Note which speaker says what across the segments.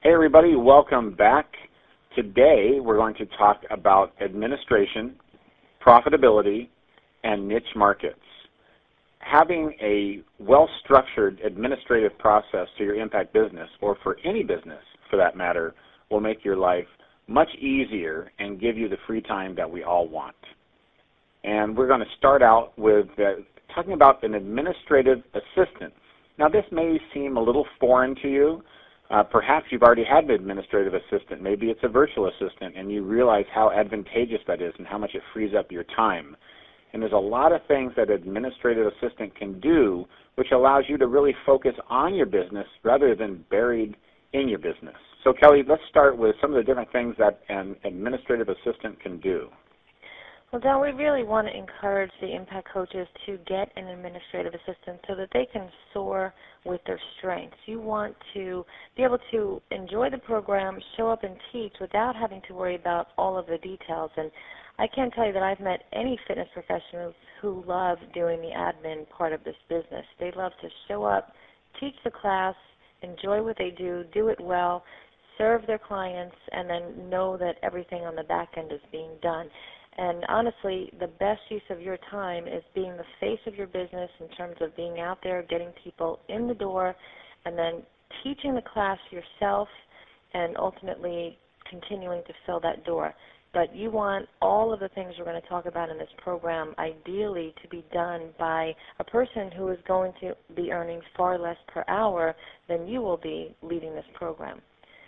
Speaker 1: Hey everybody, welcome back. Today we're going to talk about administration, profitability, and niche markets. Having a well-structured administrative process to your impact business, or for any business for that matter, will make your life much easier and give you the free time that we all want. And we're going to start out with talking about an administrative assistant. Now this may seem a little foreign to you. Perhaps you've already had an administrative assistant. Maybe it's a virtual assistant, and you realize how advantageous that is and how much it frees up your time. And there's a lot of things that an administrative assistant can do which allows you to really focus on your business rather than buried in your business. So Kelly, let's start with some of the different things that an administrative assistant can do.
Speaker 2: Well, Don, we really want to encourage the impact coaches to get an administrative assistant so that they can soar with their strengths. You want to be able to enjoy the program, show up and teach without having to worry about all of the details. And I can't tell you that I've met any fitness professionals who love doing the admin part of this business. They love to show up, teach the class, enjoy what they do it well, serve their clients, and then know that everything on the back end is being done. And honestly, the best use of your time is being the face of your business in terms of being out there, getting people in the door, and then teaching the class yourself and ultimately continuing to fill that door. But you want all of the things we're going to talk about in this program ideally to be done by a person who is going to be earning far less per hour than you will be leading this program.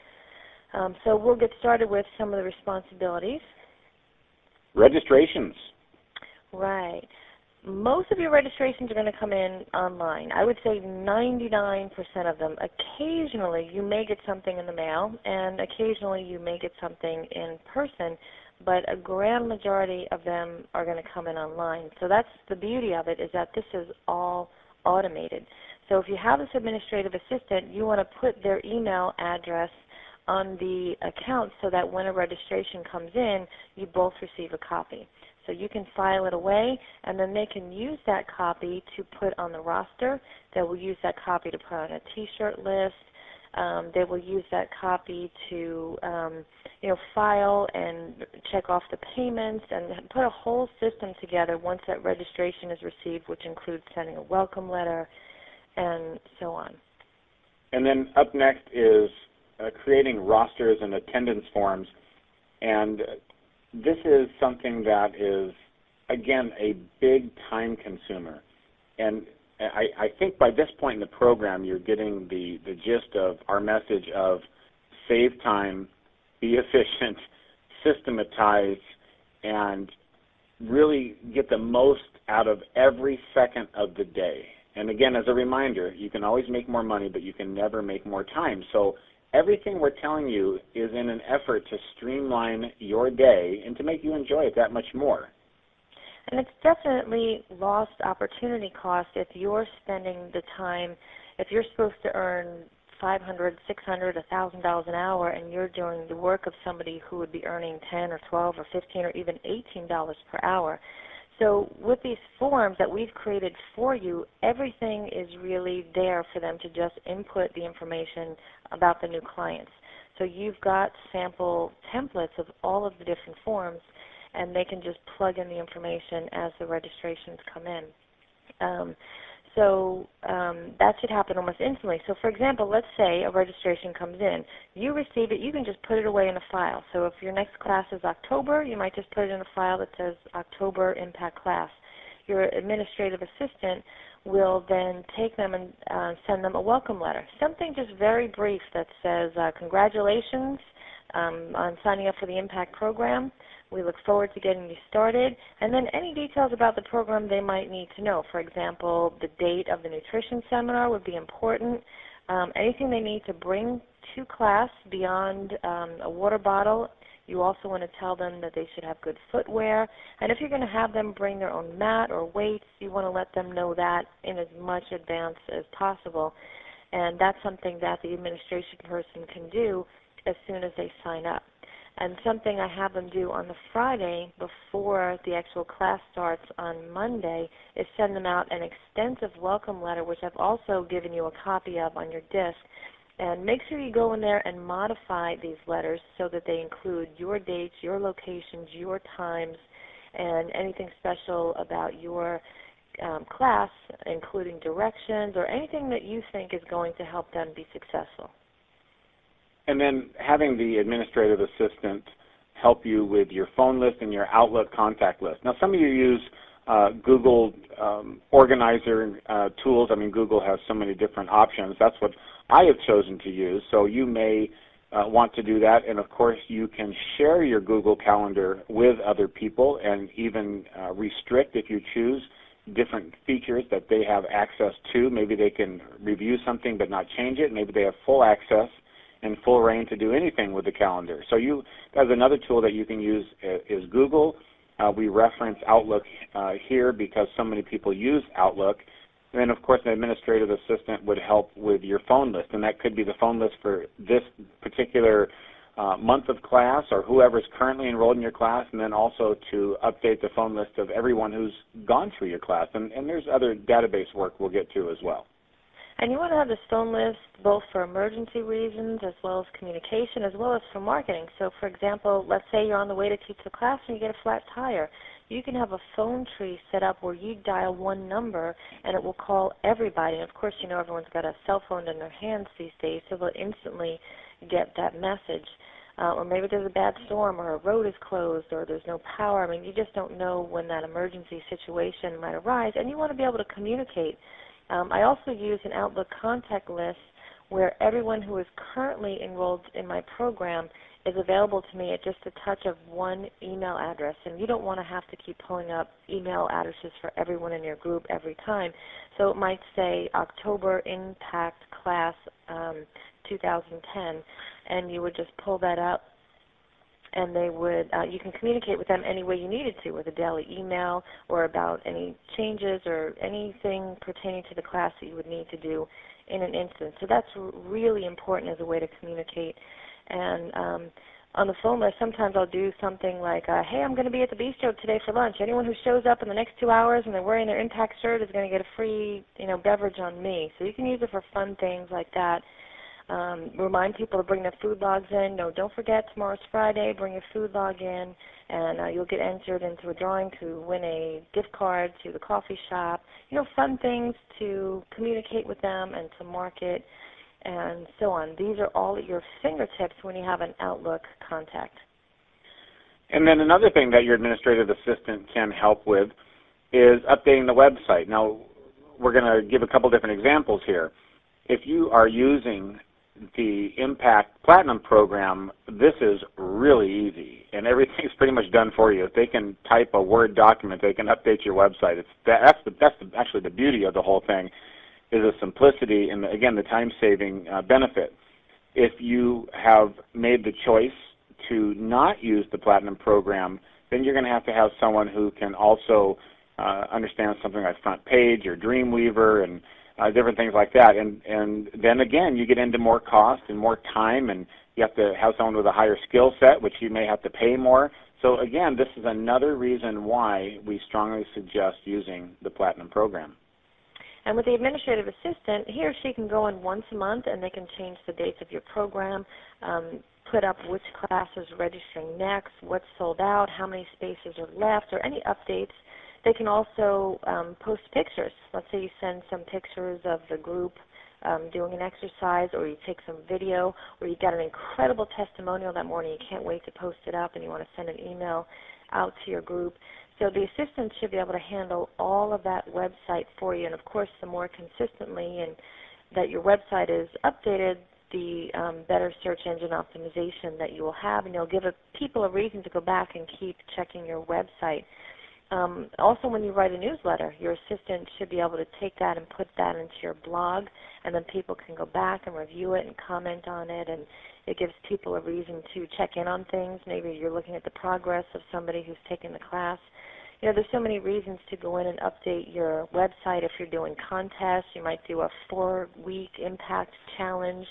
Speaker 2: So we'll get started with some of the responsibilities.
Speaker 1: Registrations.
Speaker 2: Right. Most of your registrations are going to come in online. I would say 99% of them. Occasionally you may get something in the mail, and occasionally you may get something in person, but a grand majority of them are going to come in online. So that's the beauty of it, is that this is all automated. So if you have this administrative assistant, you want to put their email address on the account so that when a registration comes in, you both receive a copy. So you can file it away, and then they can use that copy to put on the roster. They will use that copy to put on a T-shirt list. They will use that copy to file and check off the payments and put a whole system together once that registration is received, which includes sending a welcome letter and so on.
Speaker 1: And then up next is creating rosters and attendance forms, and this is something that is, again, a big time consumer. And I think by this point in the program you're getting the gist of our message of save time, be efficient, systematize, and really get the most out of every second of the day. And again, as a reminder, you can always make more money, but you can never make more time. So everything we're telling you is in an effort to streamline your day and to make you enjoy it that much more.
Speaker 2: And it's definitely lost opportunity cost if you're spending the time, if you're supposed to earn $500, $600, $1,000 an hour, and you're doing the work of somebody who would be earning $10 or $12 or $15 or even $18 per hour. So with these forms that we've created for you, everything is really there for them to just input the information about the new clients. So you've got sample templates of all of the different forms, and they can just plug in the information as the registrations come in. That should happen almost instantly. So, for example, let's say a registration comes in. You receive it. You can just put it away in a file. So if your next class is October, you might just put it in a file that says October Impact Class. Your administrative assistant will then take them and send them a welcome letter, something just very brief that says, congratulations on signing up for the Impact Program. We look forward to getting you started. And then any details about the program they might need to know. For example, the date of the nutrition seminar would be important. Anything they need to bring to class beyond a water bottle. You also want to tell them that they should have good footwear. And if you're going to have them bring their own mat or weights, you want to let them know that in as much advance as possible. And that's something that the administration person can do as soon as they sign up. And something I have them do on the Friday before the actual class starts on Monday is send them out an extensive welcome letter, which I've also given you a copy of on your disc. And make sure you go in there and modify these letters so that they include your dates, your locations, your times, and anything special about your class, including directions or anything that you think is going to help them be successful.
Speaker 1: And then having the administrative assistant help you with your phone list and your Outlook contact list. Now, some of you use Google organizer tools. I mean, Google has so many different options. That's what I have chosen to use. So you may want to do that. And, of course, you can share your Google Calendar with other people and even restrict, if you choose, different features that they have access to. Maybe they can review something but not change it. Maybe they have full access and full reign to do anything with the calendar. So that's another tool that you can use is Google. We reference Outlook here because so many people use Outlook. And then, of course, an administrative assistant would help with your phone list, and that could be the phone list for this particular month of class or whoever's currently enrolled in your class, and then also to update the phone list of everyone who's gone through your class. And there's other database work we'll get to as well.
Speaker 2: And you want to have this phone list both for emergency reasons as well as communication as well as for marketing. So, for example, let's say you're on the way to teach the class and you get a flat tire. You can have a phone tree set up where you dial one number and it will call everybody. And, of course, you know everyone's got a cell phone in their hands these days, so they'll instantly get that message. Or maybe there's a bad storm or a road is closed or there's no power. I mean, you just don't know when that emergency situation might arise, and you want to be able to communicate. I also use an Outlook contact list where everyone who is currently enrolled in my program is available to me at just a touch of one email address. And you don't want to have to keep pulling up email addresses for everyone in your group every time. So it might say October Impact Class 2010, and you would just pull that up, and they would you can communicate with them any way you needed to, with a daily email or about any changes or anything pertaining to the class that you would need to do in an instant. So that's really important as a way to communicate. And on the phone list, sometimes I'll do something like, hey, I'm going to be at the bistro today for lunch. Anyone who shows up in the next 2 hours and they're wearing their Impact shirt is going to get a free beverage on me. So you can use it for fun things like that. Remind people to bring their food logs in. No, don't forget, tomorrow's Friday. Bring your food log in, and you'll get entered into a drawing to win a gift card to the coffee shop. Fun things to communicate with them and to market and so on. These are all at your fingertips when you have an Outlook contact.
Speaker 1: And then another thing that your administrative assistant can help with is updating the website. Now, we're going to give a couple different examples here. If you are using the Impact Platinum program, this is really easy, and everything's pretty much done for you. If they can type a Word document, they can update your website. That's actually the beauty of the whole thing, is the simplicity and, again, the time-saving benefit. If you have made the choice to not use the Platinum program, then you're going to have someone who can also understand something like Front Page or Dreamweaver and different things like that. And then, again, you get into more cost and more time, and you have to have someone with a higher skill set, which you may have to pay more. So, again, this is another reason why we strongly suggest using the Platinum program.
Speaker 2: And with the administrative assistant, he or she can go in once a month, and they can change the dates of your program, put up which class is registering next, what's sold out, how many spaces are left, or any updates. They can also post pictures. Let's say you send some pictures of the group doing an exercise, or you take some video, or you got an incredible testimonial that morning, you can't wait to post it up, and you want to send an email out to your group. So the assistant should be able to handle all of that website for you. And, of course, the more consistently and that your website is updated, the better search engine optimization that you will have, and you'll give people a reason to go back and keep checking your website. Also, when you write a newsletter, your assistant should be able to take that and put that into your blog, and then people can go back and review it and comment on it, and it gives people a reason to check in on things. Maybe you're looking at the progress of somebody who's taken the class. There's so many reasons to go in and update your website. If you're doing contests, you might do a 4-week Impact challenge.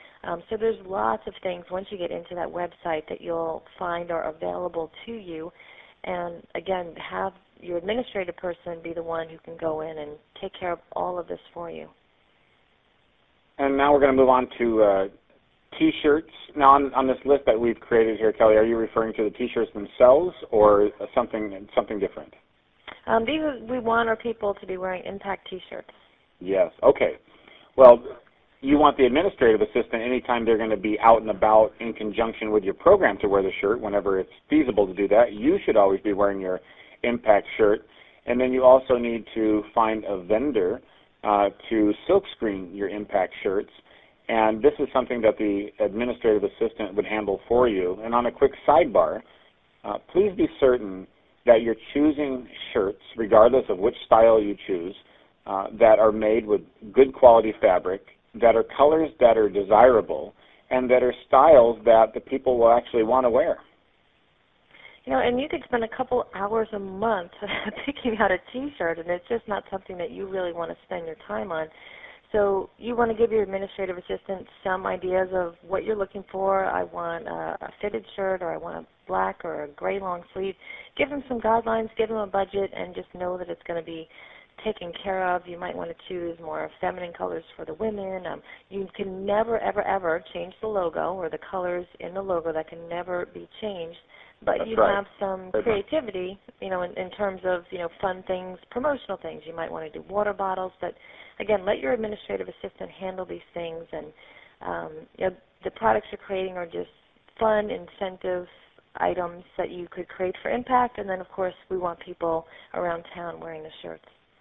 Speaker 2: So there's lots of things once you get into that website that you'll find are available to you. And, again, have your administrative person be the one who can go in and take care of all of this for you.
Speaker 1: And now we're going to move on to T-shirts. Now, on this list that we've created here, Kelly, are you referring to the T-shirts themselves or something different?
Speaker 2: We want our people to be wearing Impact T-shirts.
Speaker 1: Yes. Okay. Well, you want the administrative assistant anytime they're going to be out and about in conjunction with your program to wear the shirt whenever it's feasible to do that. You should always be wearing your Impact shirt. And then you also need to find a vendor to silkscreen your Impact shirts. And this is something that the administrative assistant would handle for you. And on a quick sidebar, please be certain that you're choosing shirts, regardless of which style you choose, that are made with good quality fabric, that are colors that are desirable, and that are styles that the people will actually want to wear.
Speaker 2: And you could spend a couple hours a month picking out a T-shirt, and it's just not something that you really want to spend your time on. So you want to give your administrative assistant some ideas of what you're looking for. I want a fitted shirt, or I want a black or a gray long sleeve. Give them some guidelines, give them a budget, and just know that it's going to be taken care of. You might want to choose more feminine colors for the women. You can never, ever, ever change the logo or the colors in the logo. That can never be changed. But
Speaker 1: That's
Speaker 2: you
Speaker 1: right.
Speaker 2: have some creativity, in terms of, fun things, promotional things. You might want to do water bottles. But, again, let your administrative assistant handle these things. And, the products you're creating are just fun, incentive items that you could create for Impact. And then, of course, we want people around town wearing the shirts.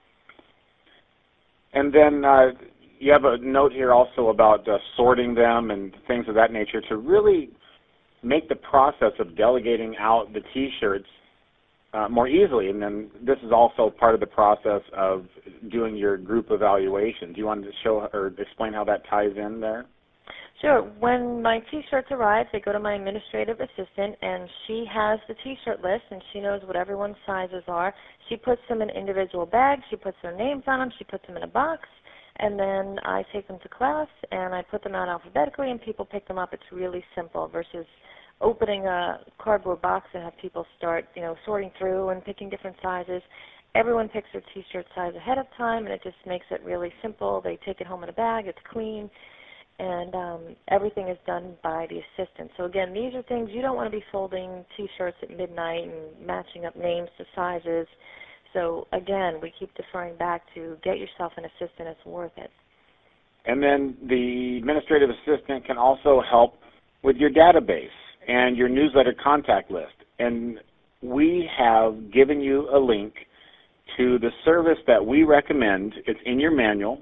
Speaker 1: And then you have a note here also about sorting them and things of that nature to really make the process of delegating out the T-shirts more easily. And then this is also part of the process of doing your group evaluation. Do you want to show or explain how that ties in there?
Speaker 2: Sure. When my T-shirts arrive, they go to my administrative assistant, and she has the T-shirt list, and she knows what everyone's sizes are. She puts them in individual bags. She puts their names on them. She puts them in a box, and then I take them to class, and I put them out alphabetically, and people pick them up. It's really simple versus opening a cardboard box and have people start, sorting through and picking different sizes. Everyone picks their T-shirt size ahead of time, and it just makes it really simple. They take it home in a bag. It's clean. And everything is done by the assistant. So, again, these are things you don't want to be folding T-shirts at midnight and matching up names to sizes. So, again, we keep deferring back to get yourself an assistant. It's worth it.
Speaker 1: And then the administrative assistant can also help with your database and your newsletter contact list. And we have given you a link to the service that we recommend. It's in your manual.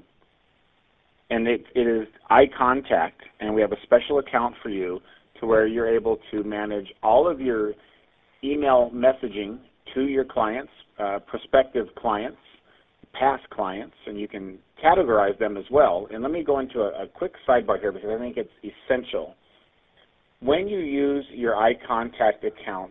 Speaker 1: And it is iContact, and we have a special account for you to where you're able to manage all of your email messaging to your clients, prospective clients, past clients, and you can categorize them as well. And let me go into a quick sidebar here because I think it's essential. When you use your iContact account,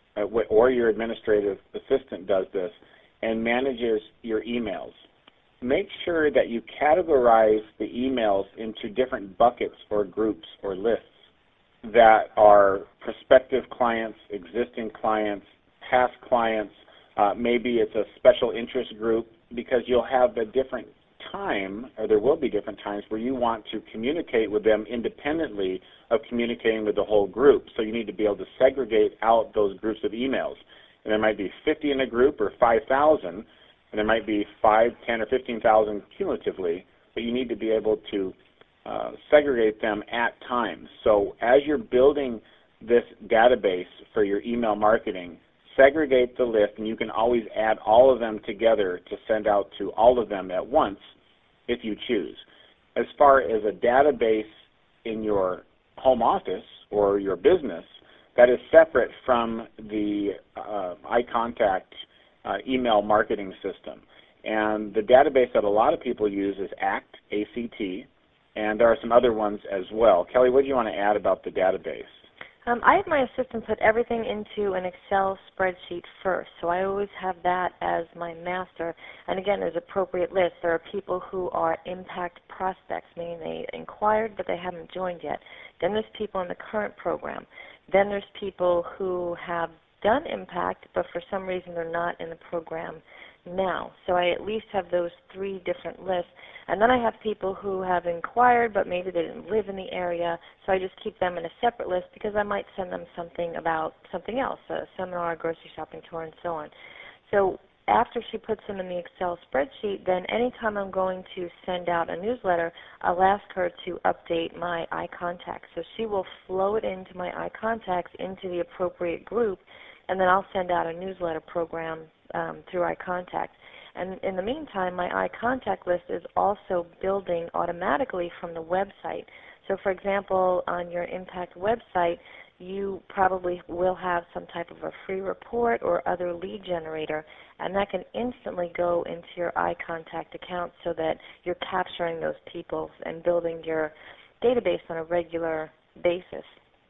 Speaker 1: or your administrative assistant does this, and manages your emails, make sure that you categorize the emails into different buckets or groups or lists that are prospective clients, existing clients, past clients. Maybe it's a special interest group, because you'll have a different time, or there will be different times where you want to communicate with them independently of communicating with the whole group. So you need to be able to segregate out those groups of emails. And there might be 50 in a group or 5,000, and there might be 5, 10, or 15,000 cumulatively, but you need to be able to segregate them at times. So as you're building this database for your email marketing, segregate the list, and you can always add all of them together to send out to all of them at once if you choose. As far as a database in your home office or your business, that is separate from the iContact email marketing system. And the database that a lot of people use is ACT, A-C-T, and there are some other ones as well. Kelly, what do you want to add about the database?
Speaker 2: I have my assistant put everything into an Excel spreadsheet first, so I always have that as my master. And again, there's appropriate lists. There are people who are impact prospects, meaning they inquired but they haven't joined yet. Then there's people in the current program. Then there's people who have done impact, but for some reason they're not in the program now. So I at least have those 3 different lists. And then I have people who have inquired, but maybe they didn't live in the area, so I just keep them in a separate list because I might send them something about something else, a seminar, a grocery shopping tour, and so on. So after she puts them in the Excel spreadsheet, then anytime I'm going to send out a newsletter, I'll ask her to update my iContact. So she will flow it into my iContacts into the appropriate group, and then I'll send out a newsletter program through iContact. And in the meantime, my iContact list is also building automatically from the website. So for example, on your Impact website, you probably will have some type of a free report or other lead generator, and that can instantly go into your iContact account so that you're capturing those people and building your database on a regular basis.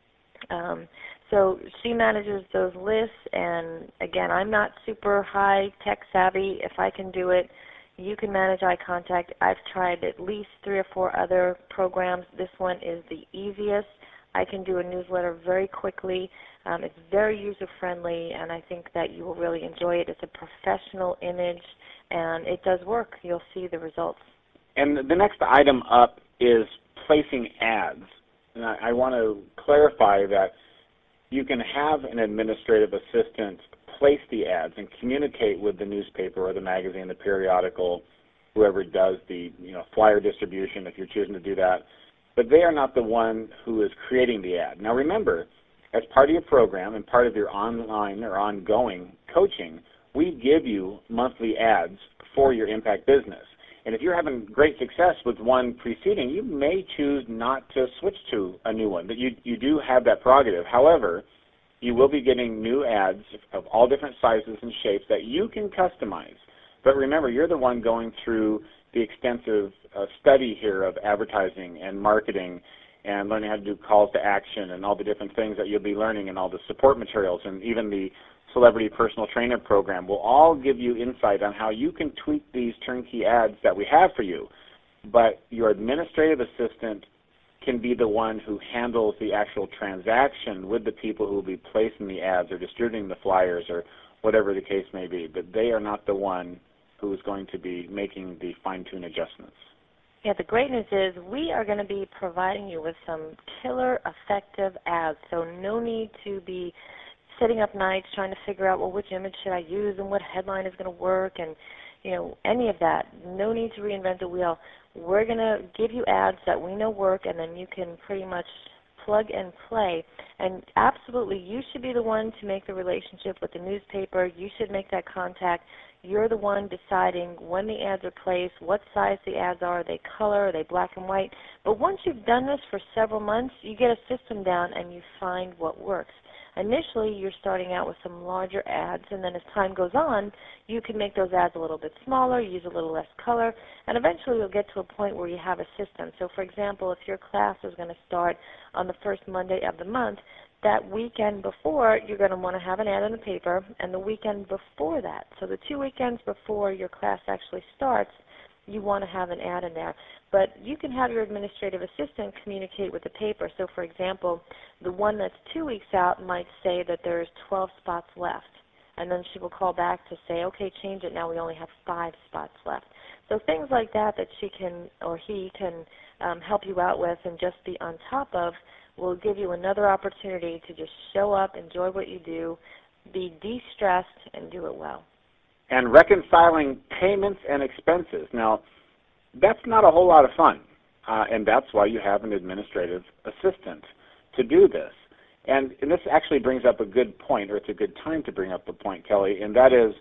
Speaker 2: So she manages those lists, and again, I'm not super high tech savvy. If I can do it, you can manage iContact. I've tried at least 3 or 4 other programs. This one is the easiest. I can do a newsletter very quickly. It's very user-friendly, and I think that you will really enjoy it. It's a professional image, and it does work. You'll see the results.
Speaker 1: And the next item up is placing ads. And I want to clarify that you can have an administrative assistant place the ads and communicate with the newspaper or the magazine, the periodical, whoever does the flyer distribution if you're choosing to do that. But they are not the one who is creating the ad. Now remember, as part of your program and part of your online or ongoing coaching, we give you monthly ads for your Impact business. And if you're having great success with one preceding, you may choose not to switch to a new one. But you do have that prerogative. However, you will be getting new ads of all different sizes and shapes that you can customize. But remember, you're the one going through the extensive study here of advertising and marketing and learning how to do calls to action and all the different things that you'll be learning, and all the support materials, and even the Celebrity Personal Trainer program will all give you insight on how you can tweak these turnkey ads that we have for you. But your administrative assistant can be the one who handles the actual transaction with the people who will be placing the ads or distributing the flyers or whatever the case may be. But they are not the one who is going to be making the fine-tune adjustments.
Speaker 2: Yeah, the great news is we are going to be providing you with some killer effective ads, so no need to be sitting up nights trying to figure out, well, which image should I use and what headline is going to work, and any of that. No need to reinvent the wheel. We're going to give you ads that we know work, and then you can pretty much plug and play. And absolutely, you should be the one to make the relationship with the newspaper. You should make that contact. You're the one deciding when the ads are placed, what size the ads are they color, are they black and white. But once you've done this for several months, you get a system down and you find what works. Initially, you're starting out with some larger ads, and then as time goes on, you can make those ads a little bit smaller, use a little less color, and eventually you'll get to a point where you have a system. So, for example, if your class is going to start on the first Monday of the month, that weekend before, you're going to want to have an ad in the paper, and the weekend before that, so the 2 weekends before your class actually starts, you want to have an ad in there. But you can have your administrative assistant communicate with the paper. So, for example, the one that's 2 weeks out might say that there's 12 spots left. And then she will call back to say, okay, change it. Now we only have 5 spots left. So things like that she can or he can help you out with and just be on top of will give you another opportunity to just show up, enjoy what you do, be de-stressed, and do it well.
Speaker 1: And reconciling payments and expenses. Now, that's not a whole lot of fun, and that's why you have an administrative assistant to do this. And this actually brings up a good point, or it's a good time to bring up a point, Kelly, and that is,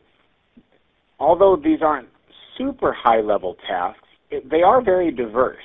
Speaker 1: although these aren't super high-level tasks, they are very diverse.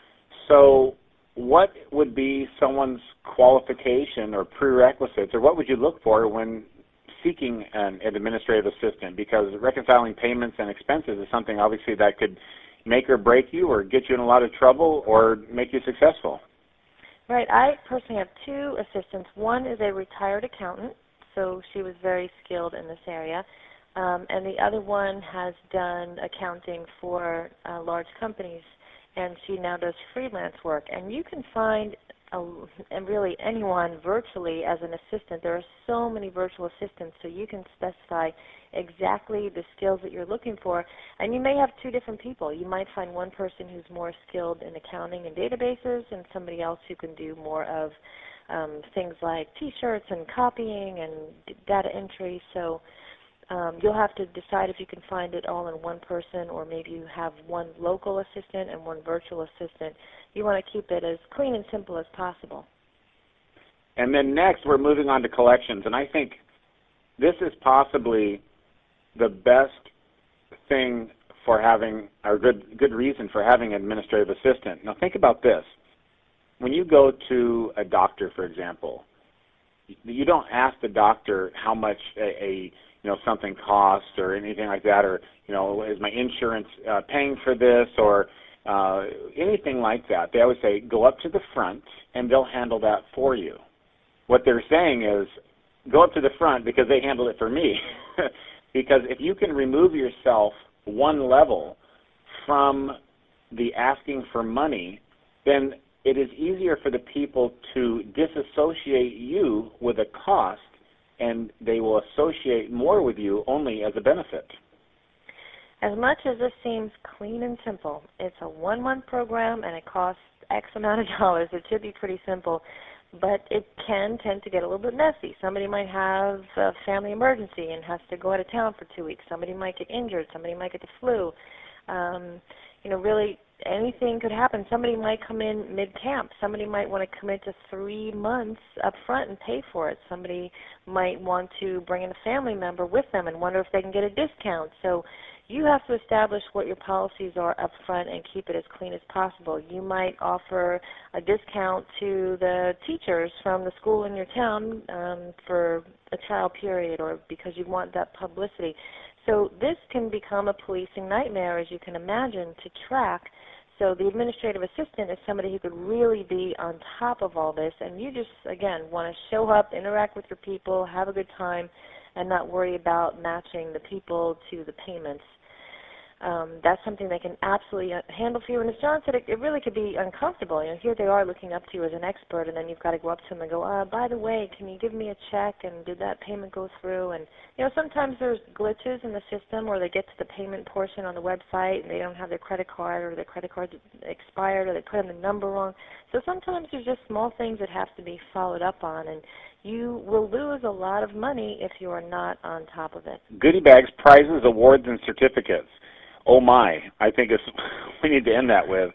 Speaker 1: So what would be someone's qualification or prerequisites, or what would you look for when seeking an administrative assistant? Because reconciling payments and expenses is something obviously that could make or break you or get you in a lot of trouble or make you successful.
Speaker 2: Right. I personally have 2 assistants. One is a retired accountant, so she was very skilled in this area. And the other one has done accounting for large companies, and she now does freelance work. And you can find and really anyone virtually as an assistant. There are so many virtual assistants, so you can specify exactly the skills that you're looking for. And you may have two different people. You might find one person who's more skilled in accounting and databases and somebody else who can do more of things like T-shirts and copying and data entry. So you'll have to decide if you can find it all in one person, or maybe you have one local assistant and one virtual assistant. You want to keep it as clean and simple as possible.
Speaker 1: And then next, we're moving on to collections. And I think this is possibly the best thing for having, or good reason for having an administrative assistant. Now think about this. When you go to a doctor, for example, you don't ask the doctor how much something costs or anything like that, or is my insurance paying for this, or anything like that. They always say go up to the front and they'll handle that for you. What they're saying is go up to the front because they handle it for me. Because if you can remove yourself one level from the asking for money, then it is easier for the people to disassociate you with a cost, and they will associate more with you only as a benefit.
Speaker 2: As much as this seems clean and simple, it's a one-month program and it costs X amount of dollars. It should be pretty simple, but it can tend to get a little bit messy. Somebody might have a family emergency and has to go out of town for 2 weeks. Somebody might get injured. Somebody might get the flu. Really anything could happen. Somebody might come in mid-camp. Somebody might want to commit to 3 months up front and pay for it. Somebody might want to bring in a family member with them and wonder if they can get a discount. So you have to establish what your policies are up front and keep it as clean as possible. You might offer a discount to the teachers from the school in your town for a trial period, or because you want that publicity. So this can become a policing nightmare, as you can imagine, to track. So the administrative assistant is somebody who could really be on top of all this, and you just, again, want to show up, interact with your people, have a good time, and not worry about matching the people to the payments. That's something they can absolutely handle for you. And as John said, it really could be uncomfortable. Here they are looking up to you as an expert, and then you've got to go up to them and go, by the way, can you give me a check, and did that payment go through? And, sometimes there's glitches in the system where they get to the payment portion on the website and they don't have their credit card, or their credit card's expired, or they put in the number wrong. So sometimes there's just small things that have to be followed up on, and you will lose a lot of money if you are not on top of it.
Speaker 1: Goodie bags, prizes, awards, and certificates. Oh my, I think we need to end that with.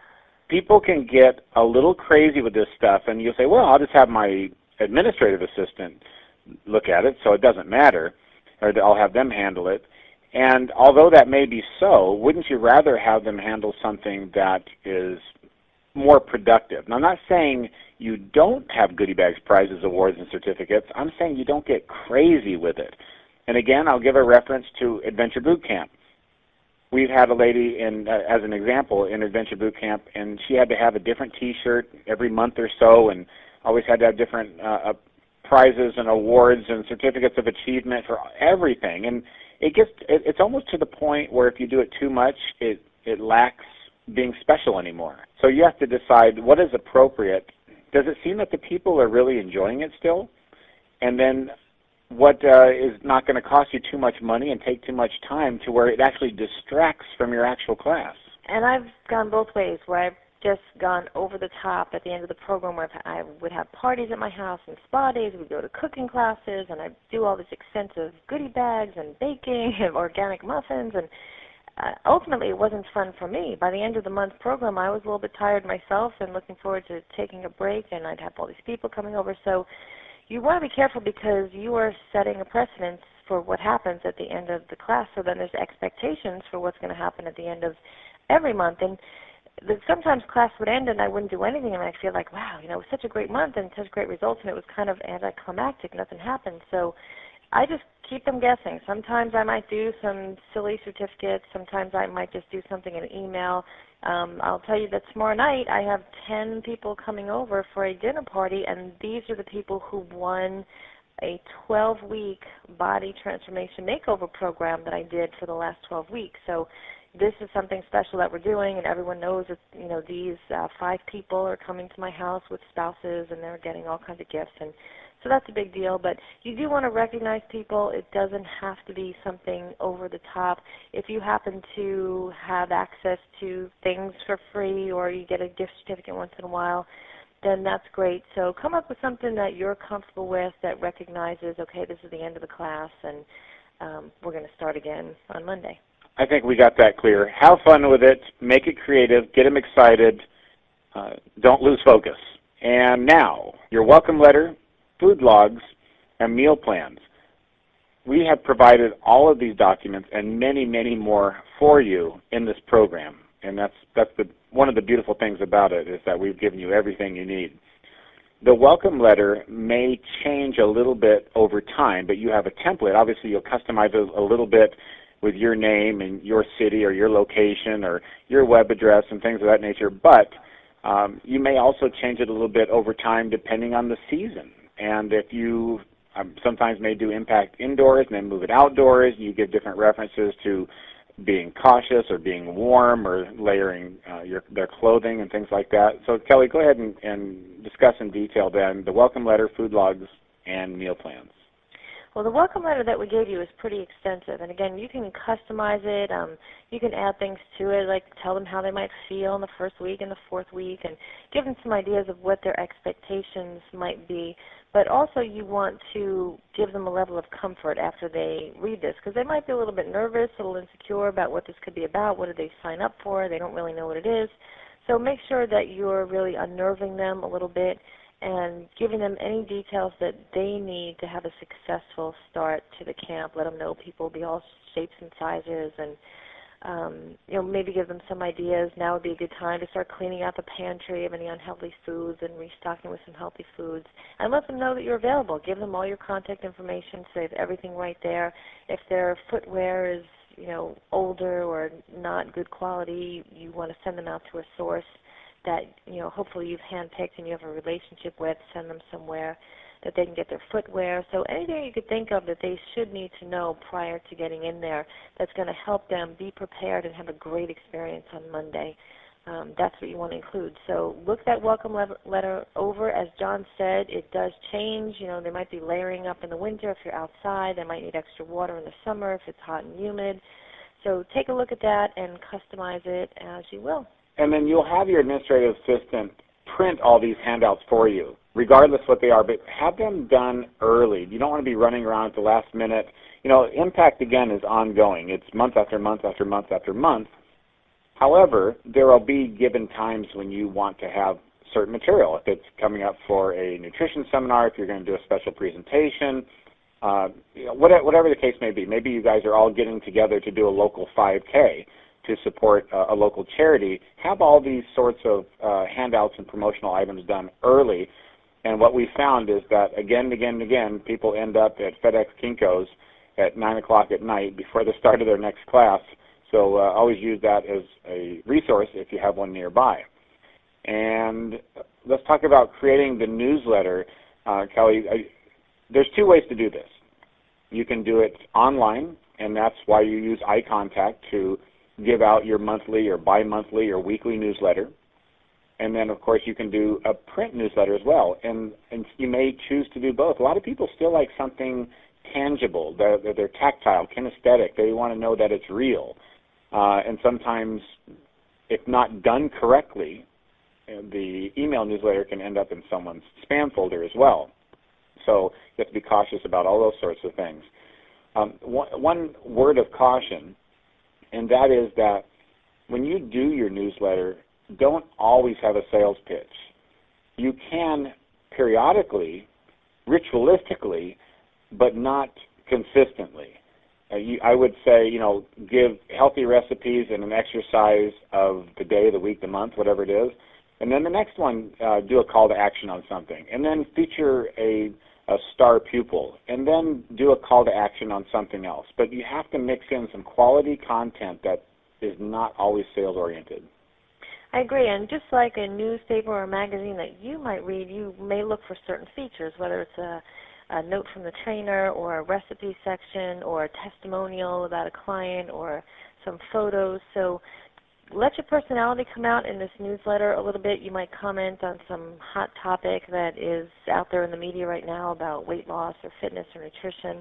Speaker 1: People can get a little crazy with this stuff, and you'll say, well, I'll just have my administrative assistant look at it, so it doesn't matter, or I'll have them handle it. And although that may be so, wouldn't you rather have them handle something that is more productive? Now, I'm not saying you don't have goodie bags, prizes, awards, and certificates. I'm saying you don't get crazy with it. And again, I'll give a reference to Adventure Boot Camp. We've had a lady, as an example, in Adventure Boot Camp, and she had to have a different T-shirt every month or so, and always had to have different prizes and awards and certificates of achievement for everything. And it's almost to the point where if you do it too much, it lacks being special anymore. So you have to decide what is appropriate. Does it seem that the people are really enjoying it still? And then what is not going to cost you too much money and take too much time to where it actually distracts from your actual class?
Speaker 2: And I've gone both ways, where I've just gone over the top at the end of the program, where I would have parties at my house and spa days. We'd go to cooking classes, and I'd do all this extensive goodie bags and baking and organic muffins, and ultimately it wasn't fun for me. By the end of the month program, I was a little bit tired myself and looking forward to taking a break, and I'd have all these people coming over. So you want to be careful, because you are setting a precedence for what happens at the end of the class. So then there's expectations for what's going to happen at the end of every month. And sometimes class would end and I wouldn't do anything, and I'd feel like, wow, it was such a great month and such great results, and it was kind of anticlimactic. Nothing happened. So I just keep them guessing. Sometimes I might do some silly certificates. Sometimes I might just do something in an email. I'll tell you that tomorrow night I have 10 people coming over for a dinner party, and these are the people who won a 12-week body transformation makeover program that I did for the last 12 weeks. So this is something special that we're doing, and everyone knows that, these 5 people are coming to my house with spouses, and they're getting all kinds of gifts. And so that's a big deal. But you do want to recognize people. It doesn't have to be something over the top. If you happen to have access to things for free, or you get a gift certificate once in a while, then that's great. So come up with something that you're comfortable with, that recognizes, okay, this is the end of the class, and we're going to start again on Monday.
Speaker 1: I think we got that clear. Have fun with it. Make it creative. Get them excited. Don't lose focus. And now, your welcome letter, food logs, and meal plans. We have provided all of these documents and many, many more for you in this program. And that's one of the beautiful things about it, is that we've given you everything you need. The welcome letter may change a little bit over time, but you have a template. Obviously, you'll customize it a little bit with your name and your city or your location or your web address and things of that nature, but you may also change it a little bit over time depending on the season. And if you sometimes may do impact indoors and then move it outdoors, you give different references to being cautious or being warm or layering their clothing and things like that. So, Kelly, go ahead and discuss in detail then the welcome letter, food logs, and meal plans.
Speaker 2: Well, the welcome letter that we gave you is pretty extensive, and again, you can customize it. You can add things to it, like tell them how they might feel in the first week and the fourth week, and give them some ideas of what their expectations might be. But also, you want to give them a level of comfort after they read this, because they might be a little bit nervous, a little insecure about what this could be about. What did they sign up for? They don't really know what it is. So make sure that you're really unnerving them a little bit and giving them any details that they need to have a successful start to the camp. Let them know people will be all shapes and sizes, and maybe give them some ideas. Now would be a good time to start cleaning out the pantry of any unhealthy foods and restocking with some healthy foods. And let them know that you're available. Give them all your contact information so they have everything right there. If their footwear is older or not good quality, you want to send them out to a source that hopefully you've handpicked and you have a relationship with. Send them somewhere that they can get their footwear. So anything you could think of that they should need to know prior to getting in there that's going to help them be prepared and have a great experience on Monday. That's what you want to include. So look that welcome letter over. As John said, it does change. They might be layering up in the winter if you're outside. They might need extra water in the summer if it's hot and humid. So take a look at that and customize it as you will.
Speaker 1: And then you'll have your administrative assistant print all these handouts for you, regardless what they are, but have them done early. You don't want to be running around at the last minute. Impact, again, is ongoing. It's month after month after month after month. However, there will be given times when you want to have certain material. If it's coming up for a nutrition seminar, if you're going to do a special presentation, whatever the case may be. Maybe you guys are all getting together to do a local 5K. To support a local charity, have all these sorts of handouts and promotional items done early. And what we found is that again and again and again, people end up at FedEx Kinko's at 9 o'clock at night before the start of their next class. So always use that as a resource if you have one nearby. And let's talk about creating the newsletter. Kelly, there's 2 ways to do this. You can do it online, and that's why you use iContact to give out your monthly or bi-monthly or weekly newsletter. And then, of course, you can do a print newsletter as well. And you may choose to do both. A lot of people still like something tangible. They're tactile, kinesthetic. They want to know that it's real. And sometimes, if not done correctly, the email newsletter can end up in someone's spam folder as well. So you have to be cautious about all those sorts of things. One word of caution, and that is that when you do your newsletter, don't always have a sales pitch. You can periodically, ritualistically, but not consistently. I would say, give healthy recipes and an exercise of the day, the week, the month, whatever it is. And then the next one, do a call to action on something. And then feature a star pupil, and then do a call to action on something else. But you have to mix in some quality content that is not always sales-oriented.
Speaker 2: I agree, and just like a newspaper or a magazine that you might read, you may look for certain features, whether it's a a note from the trainer or a recipe section or a testimonial about a client or some photos. So let your personality come out in this newsletter a little bit. You might comment on some hot topic that is out there in the media right now about weight loss or fitness or nutrition.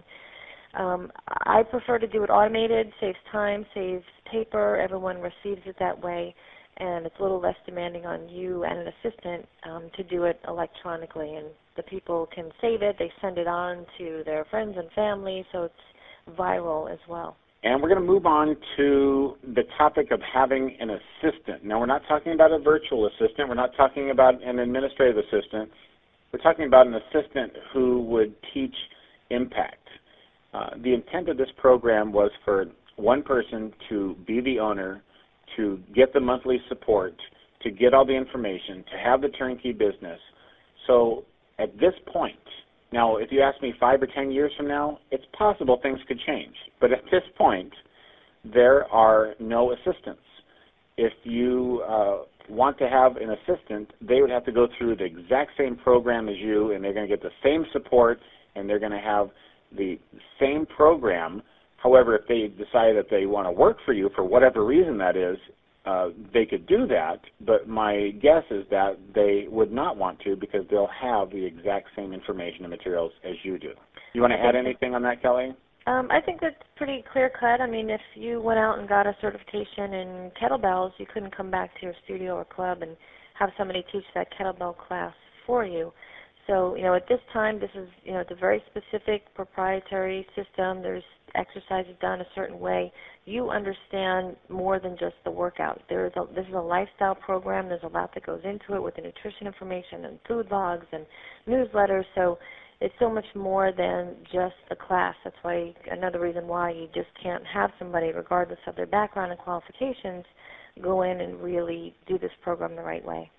Speaker 2: I prefer to do it automated, saves time, saves paper. Everyone receives it that way, and it's a little less demanding on you and an assistant to do it electronically. And the people can save it. They send it on to their friends and family, so it's viral as well.
Speaker 1: And we're going to move on to the topic of having an assistant. Now, we're not talking about a virtual assistant. We're not talking about an administrative assistant. We're talking about an assistant who would teach Impact. The intent of this program was for one person to be the owner, to get the monthly support, to get all the information, to have the turnkey business. So at this point, now if you ask me 5 or 10 years from now, it's possible things could change. But at this point, there are no assistants. If you want to have an assistant, they would have to go through the exact same program as you, and they're going to get the same support, and they're going to have the same program. However, if they decide that they want to work for you for whatever reason that is, they could do that, but my guess is that they would not want to because they'll have the exact same information and materials as you do. You want to add anything on that, Kelly?
Speaker 2: I think that's pretty clear-cut. I mean, if you went out and got a certification in kettlebells, you couldn't come back to your studio or club and have somebody teach that kettlebell class for you. So, at this time, this is, it's a very specific proprietary system. There's exercises done a certain way. You understand more than just the workout. This is a lifestyle program. There's a lot that goes into it with the nutrition information and food logs and newsletters. So it's so much more than just a class. That's why another reason why you just can't have somebody, regardless of their background and qualifications, go in and really do this program the right way.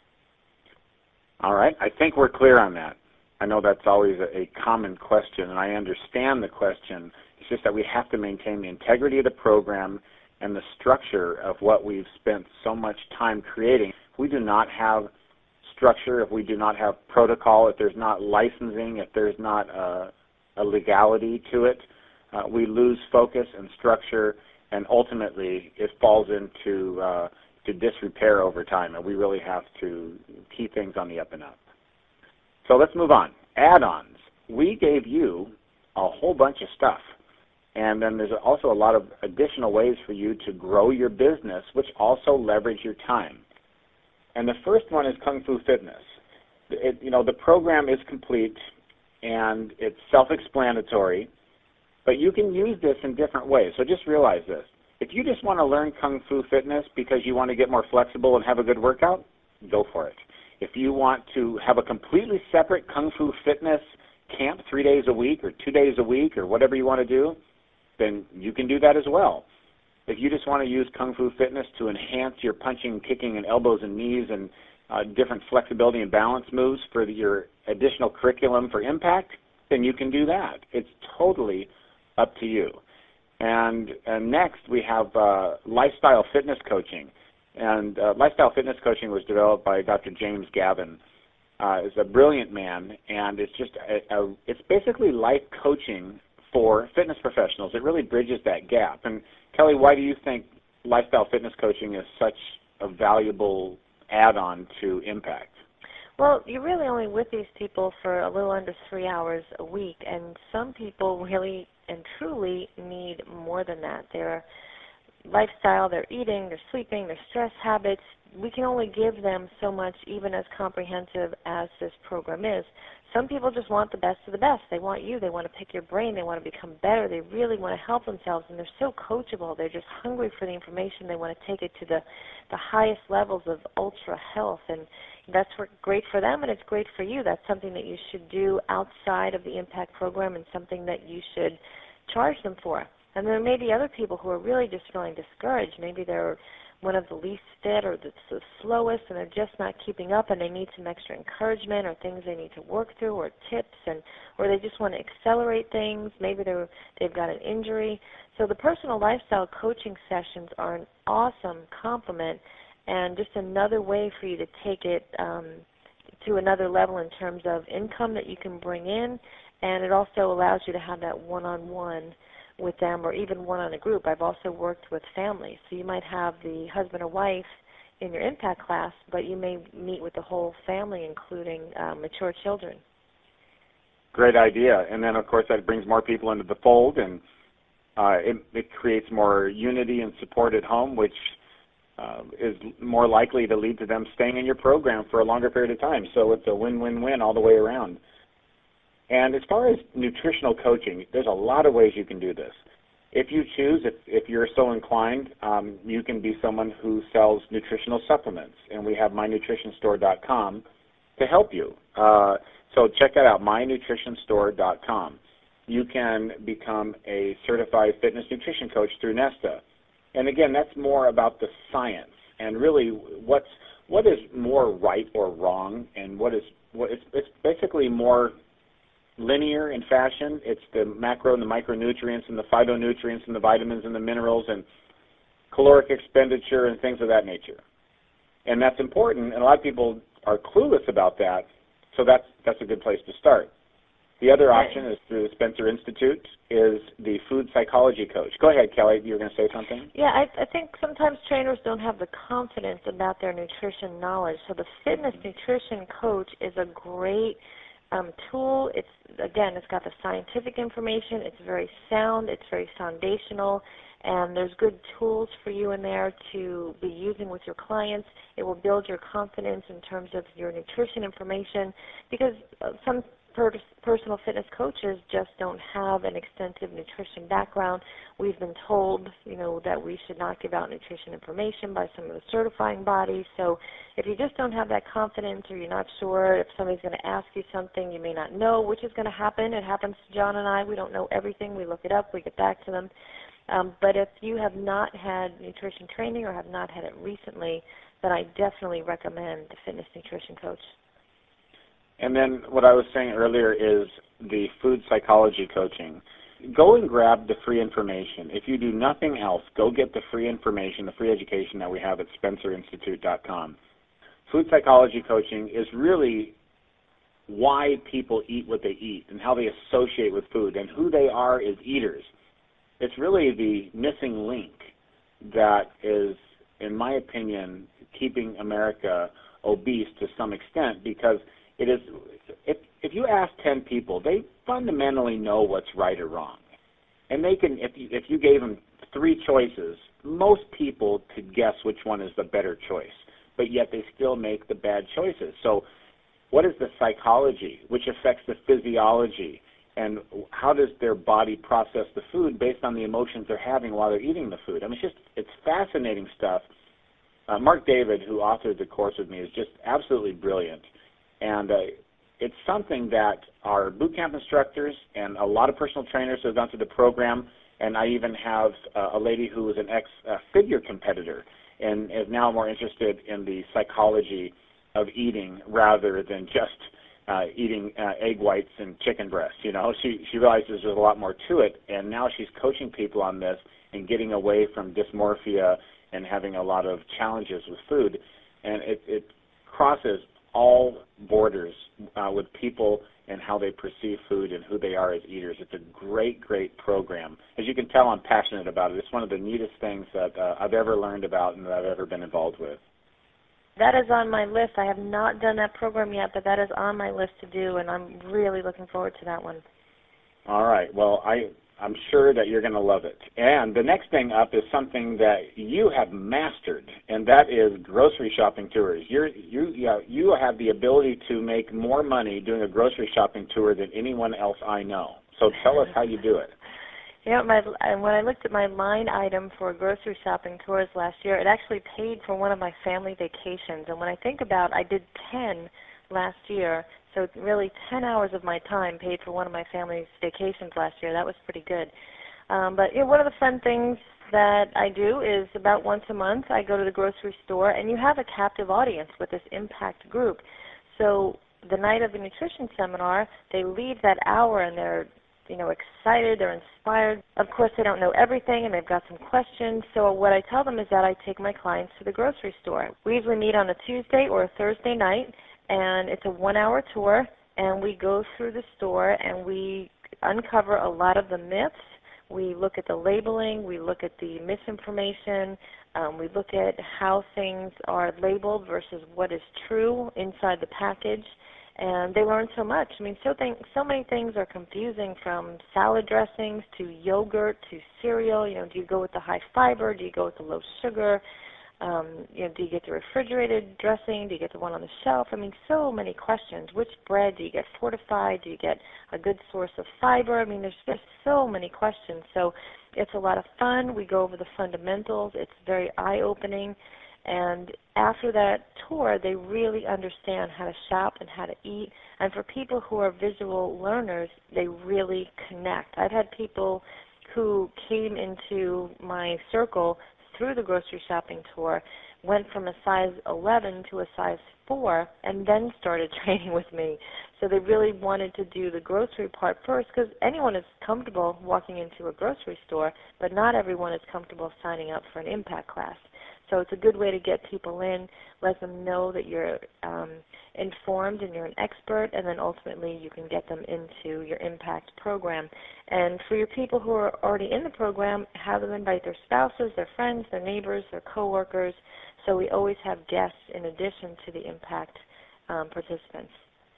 Speaker 1: All right. I think we're clear on that. I know that's always a common question, and I understand the question. It's just that we have to maintain the integrity of the program and the structure of what we've spent so much time creating. If we do not have structure, if we do not have protocol, if there's not licensing, if there's not a legality to it, we lose focus and structure, and ultimately it falls into to disrepair over time, and we really have to keep things on the up and up. So let's move on. Add-ons. We gave you a whole bunch of stuff, and then there's also a lot of additional ways for you to grow your business, which also leverage your time. And the first one is Kung Fu Fitness. The program is complete, and it's self-explanatory, but you can use this in different ways. So just realize this. If you just want to learn Kung Fu Fitness because you want to get more flexible and have a good workout, go for it. If you want to have a completely separate Kung Fu Fitness camp 3 days a week or 2 days a week or whatever you want to do, then you can do that as well. If you just want to use Kung Fu Fitness to enhance your punching, kicking, and elbows and knees and different flexibility and balance moves for your additional curriculum for Impact, then you can do that. It's totally up to you. And next we have lifestyle fitness coaching. And lifestyle fitness coaching was developed by Dr. James Gavin. He's a brilliant man, and it's just it's basically life coaching for fitness professionals. It really bridges that gap. And Kelly, why do you think lifestyle fitness coaching is such a valuable add-on to Impact?
Speaker 2: Well, you're really only with these people for a little under 3 hours a week, and some people really and truly need more than that. Their lifestyle, their eating, their sleeping, their stress habits, we can only give them so much, even as comprehensive as this program is. Some people just want the best of the best. They want you. They want to pick your brain. They want to become better. They really want to help themselves, and they're so coachable. They're just hungry for the information. They want to take it to the highest levels of ultra health, and that's great for them, and it's great for you. That's something that you should do outside of the Impact program and something that you should charge them for. And there may be other people who are really just feeling discouraged. Maybe they're one of the least fit or the slowest, and they're just not keeping up, and they need some extra encouragement or things they need to work through or tips, or they just want to accelerate things. Maybe they've got an injury. So the personal lifestyle coaching sessions are an awesome complement and just another way for you to take it to another level in terms of income that you can bring in And it also allows you to have that one-on-one with them, or even one on a group. I've also worked with families. So you might have the husband or wife in your impact class, but you may meet with the whole family, including mature children.
Speaker 1: Great idea. And then, of course, that brings more people into the fold, and it creates more unity and support at home, which is more likely to lead to them staying in your program for a longer period of time. So it's a win-win-win all the way around. And as far as nutritional coaching, there's a lot of ways you can do this. If you choose, if you're so inclined, you can be someone who sells nutritional supplements, and we have mynutritionstore.com to help you. So check that out, mynutritionstore.com. You can become a certified fitness nutrition coach through Nesta. And again, that's more about the science and really what is more right or wrong, and it's basically more linear in fashion. It's the macro and the micronutrients and the phytonutrients and the vitamins and the minerals and caloric expenditure and things of that nature. And that's important, and a lot of people are clueless about that, so that's a good place to start. The other option is through the Spencer Institute, is the food psychology coach. Go ahead, Kelly. You were going to say something?
Speaker 2: Yeah, I think sometimes trainers don't have the confidence about their nutrition knowledge. So the fitness nutrition coach is a great tool. It's got the scientific information. It's very sound. It's very foundational. And there's good tools for you in there to be using with your clients. It will build your confidence in terms of your nutrition information, because some personal fitness coaches just don't have an extensive nutrition background. We've been told, that we should not give out nutrition information by some of the certifying bodies. So if you just don't have that confidence, or you're not sure if somebody's going to ask you something you may not know, which is going to happen. It happens to John and I. We don't know everything. We look it up. We get back to them. But if you have not had nutrition training or have not had it recently, then I definitely recommend the fitness nutrition coach.
Speaker 1: And then what I was saying earlier is the food psychology coaching. Go and grab the free information. If you do nothing else, go get the free information, the free education that we have at SpencerInstitute.com. Food psychology coaching is really why people eat what they eat and how they associate with food and who they are as eaters. It's really the missing link that is, in my opinion, keeping America obese to some extent, because it is, if you ask 10 people, they fundamentally know what's right or wrong. And they can, if you gave them 3 choices, most people could guess which one is the better choice, but yet they still make the bad choices. So what is the psychology, which affects the physiology, and how does their body process the food based on the emotions they're having while they're eating the food? I mean, it's fascinating stuff. Mark David, who authored the course with me, is just absolutely brilliant. And it's something that our boot camp instructors and a lot of personal trainers who have gone through the program, and I even have a lady who was an ex-figure competitor and is now more interested in the psychology of eating rather than just eating egg whites and chicken breasts. She realizes there's a lot more to it, and now she's coaching people on this and getting away from dysmorphia and having a lot of challenges with food. And it crosses all borders with people and how they perceive food and who they are as eaters. It's a great, great program. As you can tell, I'm passionate about it. It's one of the neatest things that I've ever learned about and that I've ever been involved with.
Speaker 2: That is on my list. I have not done that program yet, but that is on my list to do, and I'm really looking forward to that one. All
Speaker 1: right. Well, I'm sure that you're going to love it. And the next thing up is something that you have mastered, and that is grocery shopping tours. You have the ability to make more money doing a grocery shopping tour than anyone else I know. So tell us how you do it.
Speaker 2: When I looked at my line item for grocery shopping tours last year, it actually paid for one of my family vacations. And when I think about I did 10 last year, so really 10 hours of my time paid for one of my family's vacations last year. That was pretty good. But one of the fun things that I do is about once a month I go to the grocery store, and you have a captive audience with this impact group. So the night of the nutrition seminar, they leave that hour and they're excited, they're inspired. Of course, they don't know everything, and they've got some questions. So what I tell them is that I take my clients to the grocery store. We usually meet on a Tuesday or a Thursday night, and it's a 1-hour tour. and we go through the store and we uncover a lot of the myths. We look at the labeling, we look at the misinformation, we look at how things are labeled versus what is true inside the package, and they learn so much. I mean, so many things are confusing, from salad dressings to yogurt to cereal. You know, do you go with the high fiber? Do you go with the low sugar? Do you get the refrigerated dressing? Do you get the one on the shelf? I mean, so many questions. Which bread? Do you get fortified? Do you get a good source of fiber? I mean, there's just so many questions. So it's a lot of fun. We go over the fundamentals. It's very eye-opening. And after that tour, they really understand how to shop and how to eat. And for people who are visual learners, they really connect. I've had people who came into my circle through the grocery shopping tour, went from a size 11 to a size 4, and then started training with me. So they really wanted to do the grocery part first, because anyone is comfortable walking into a grocery store, but not everyone is comfortable signing up for an impact class. So it's a good way to get people in, let them know that you're informed and you're an expert, and then ultimately you can get them into your impact program. And for your people who are already in the program, have them invite their spouses, their friends, their neighbors, their coworkers. So we always have guests in addition to the impact participants.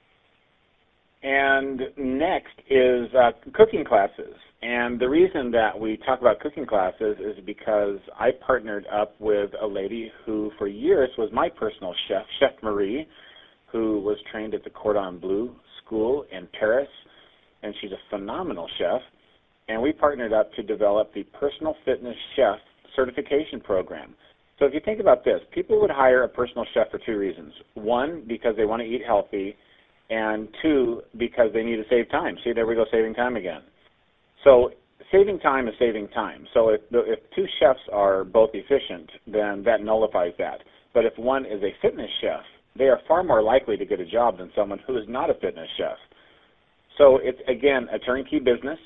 Speaker 1: And next is cooking classes. And the reason that we talk about cooking classes is because I partnered up with a lady who for years was my personal chef, Chef Marie, who was trained at the Cordon Bleu School in Paris, and she's a phenomenal chef. And we partnered up to develop the Personal Fitness Chef Certification Program. So if you think about this, people would hire a personal chef for two reasons. One, because they want to eat healthy, and two, because they need to save time. See, there we go, saving time again. So saving time is saving time. So if two chefs are both efficient, then that nullifies that. But if one is a fitness chef, they are far more likely to get a job than someone who is not a fitness chef. So it's, again, a turnkey business,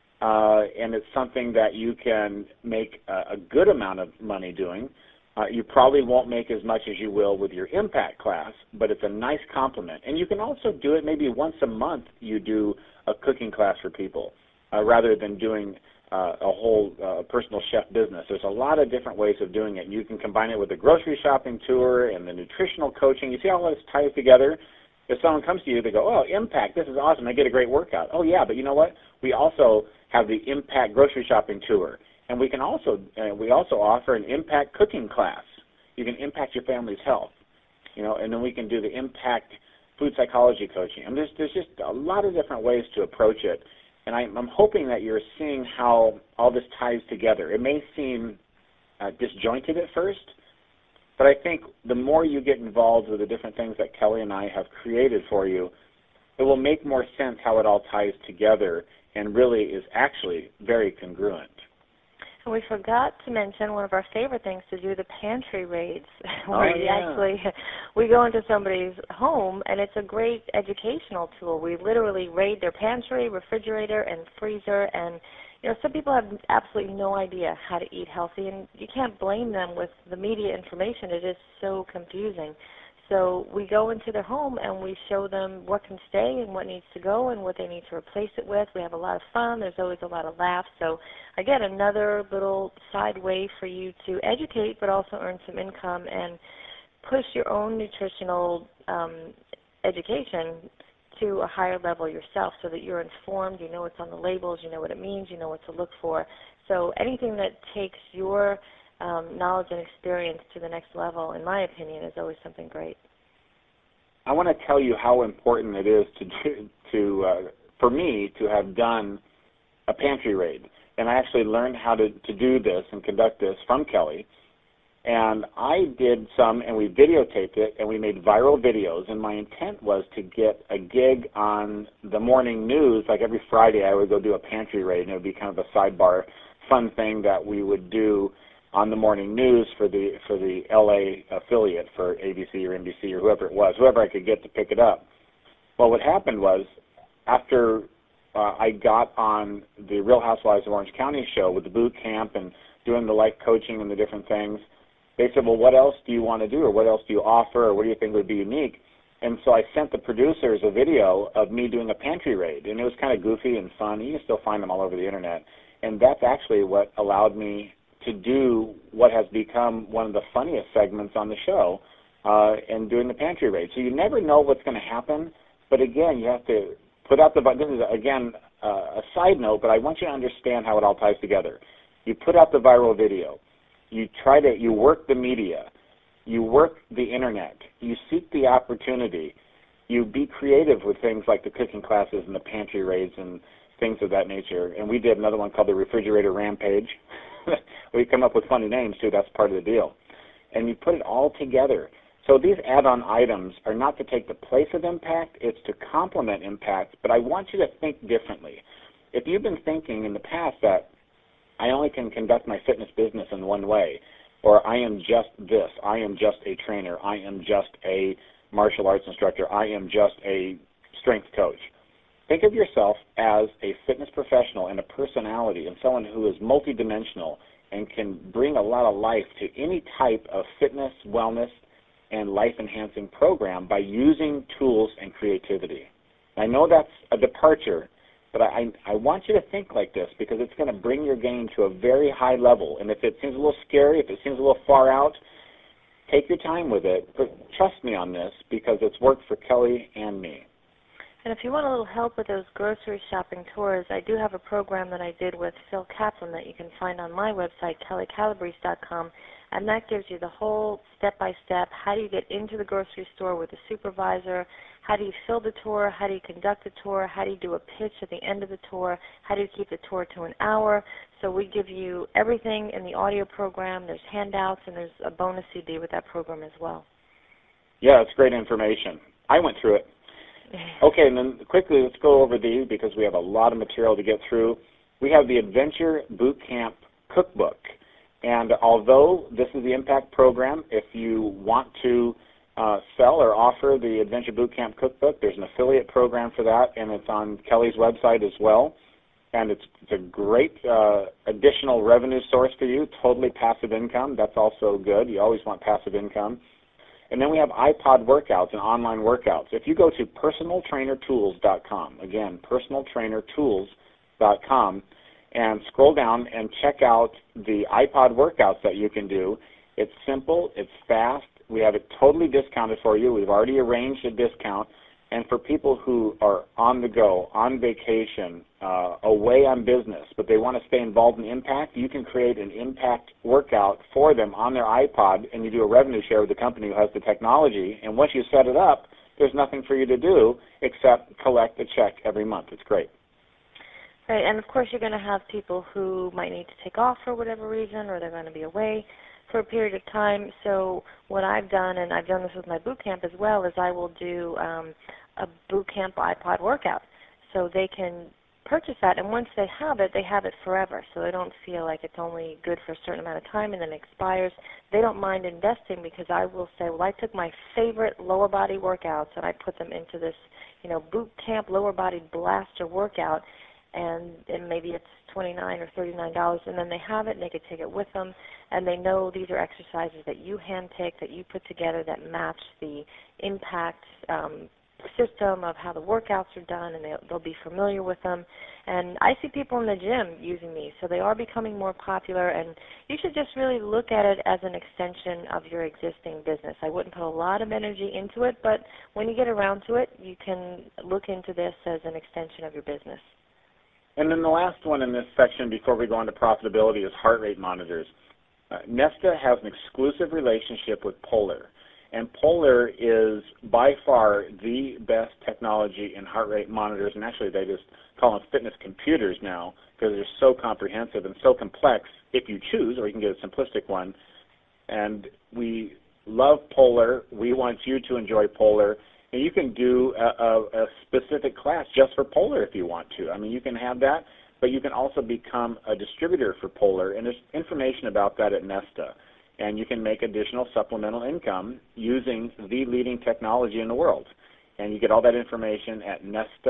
Speaker 1: and it's something that you can make a good amount of money doing. You probably won't make as much as you will with your impact class, but it's a nice complement. And you can also do it maybe once a month. You do a cooking class for people rather than doing a whole personal chef business. There's a lot of different ways of doing it. You can combine it with the grocery shopping tour and the nutritional coaching. You see how this ties together? If someone comes to you, they go, oh, impact, this is awesome. I get a great workout. Oh, yeah, but you know what? We also have the impact grocery shopping tour. And we also offer an impact cooking class. You can impact your family's health, and then we can do the impact food psychology coaching. And there's just a lot of different ways to approach it. And I'm hoping that you're seeing how all this ties together. It may seem disjointed at first, but I think the more you get involved with the different things that Kelly and I have created for you, it will make more sense how it all ties together and really is actually very congruent.
Speaker 2: And we forgot to mention one of our favorite things to do, the pantry raids, where we go into somebody's home, and it's a great educational tool. We literally raid their pantry, refrigerator, and freezer, and some people have absolutely no idea how to eat healthy, and you can't blame them with the media information. It is so confusing. So we go into their home and we show them what can stay and what needs to go and what they need to replace it with. We have a lot of fun. There's always a lot of laughs. So, again, another little side way for you to educate but also earn some income and push your own nutritional education to a higher level yourself so that you're informed, you know what's on the labels, you know what it means, you know what to look for. So anything that takes your knowledge and experience to the next level, in my opinion, is always something great.
Speaker 1: I want to tell you how important it is for me to have done a pantry raid. And I actually learned how to do this and conduct this from Kelly. And I did some, and we videotaped it, and we made viral videos. And my intent was to get a gig on the morning news. Like every Friday, I would go do a pantry raid, and it would be kind of a sidebar fun thing that we would do on the morning news for the LA affiliate for ABC or NBC or whoever it was, whoever I could get to pick it up. Well, what happened was after I got on the Real Housewives of Orange County show with the boot camp and doing the life coaching and the different things, they said, well, what else do you want to do, or what else do you offer, or what do you think would be unique? And so I sent the producers a video of me doing a pantry raid, and it was kind of goofy and fun. You can still find them all over the internet. And that's actually what allowed me to do what has become one of the funniest segments on the show, and doing the pantry raid. So you never know what's going to happen, but again, you have to put out the, this is again a side note, but I want you to understand how it all ties together. You put out the viral video, you work the media, you work the internet, you seek the opportunity, you be creative with things like the cooking classes and the pantry raids and things of that nature. And we did another one called the Refrigerator Rampage. We come up with funny names too, that's part of the deal. And you put it all together. So these add-on items are not to take the place of impact, it's to complement impact, but I want you to think differently. If you've been thinking in the past that I only can conduct my fitness business in one way, or I am just this, I am just a trainer, I am just a martial arts instructor, I am just a strength coach. Think of yourself as a fitness professional and a personality and someone who is multidimensional and can bring a lot of life to any type of fitness, wellness, and life-enhancing program by using tools and creativity. I know that's a departure, but I want you to think like this because it's going to bring your game to a very high level. And if it seems a little scary, if it seems a little far out, take your time with it. But trust me on this because it's worked for Kelly and me.
Speaker 2: And if you want a little help with those grocery shopping tours, I do have a program that I did with Phil Kaplan that you can find on my website, kellycalabrese.com, and that gives you the whole step-by-step, how do you get into the grocery store with a supervisor, how do you fill the tour, how do you conduct the tour, how do you do a pitch at the end of the tour, how do you keep the tour to an hour. So we give you everything in the audio program. There's handouts, and there's a bonus CD with that program as well.
Speaker 1: Yeah, it's great information. I went through it. Okay, and then quickly let's go over these because we have a lot of material to get through. We have the Adventure Boot Camp Cookbook. And although this is the Impact program, if you want to sell or offer the Adventure Boot Camp Cookbook, there's an affiliate program for that, and it's on Kelly's website as well. And it's a great additional revenue source for you, totally passive income. That's also good. You always want passive income. And then we have iPod workouts and online workouts. If you go to personaltrainertools.com, again, personaltrainertools.com, and scroll down and check out the iPod workouts that you can do, it's simple, it's fast. We have it totally discounted for you. We've already arranged a discount. And for people who are on the go, on vacation, away on business, but they want to stay involved in Impact, you can create an Impact workout for them on their iPod, and you do a revenue share with the company who has the technology. And once you set it up, there's nothing for you to do except collect a check every month. It's great.
Speaker 2: Right, and of course you're going to have people who might need to take off for whatever reason, or they're going to be away for a period of time. So what I've done, and I've done this with my boot camp as well, is I will do a boot camp iPod workout. So they can purchase that, and once they have it forever. So they don't feel like it's only good for a certain amount of time and then expires. They don't mind investing because I will say, well, I took my favorite lower body workouts and I put them into this, boot camp lower body blaster workout, and maybe it's $29 or $39, and then they have it and they could take it with them, and they know these are exercises that you handpick, that you put together, that match the Impact system of how the workouts are done, and they'll be familiar with them. And I see people in the gym using these, so they are becoming more popular, and you should just really look at it as an extension of your existing business. I wouldn't put a lot of energy into it, but when you get around to it, you can look into this as an extension of your business.
Speaker 1: And then the last one in this section before we go on to profitability is heart rate monitors. Nesta has an exclusive relationship with Polar, and Polar is by far the best technology in heart rate monitors, and actually they just call them fitness computers now because they're so comprehensive and so complex if you choose, or you can get a simplistic one. And we love Polar. We want you to enjoy Polar. And you can do a specific class just for Polar if you want to. I mean, you can have that, but you can also become a distributor for Polar, and there's information about that at Nesta. And you can make additional supplemental income using the leading technology in the world. And you get all that information at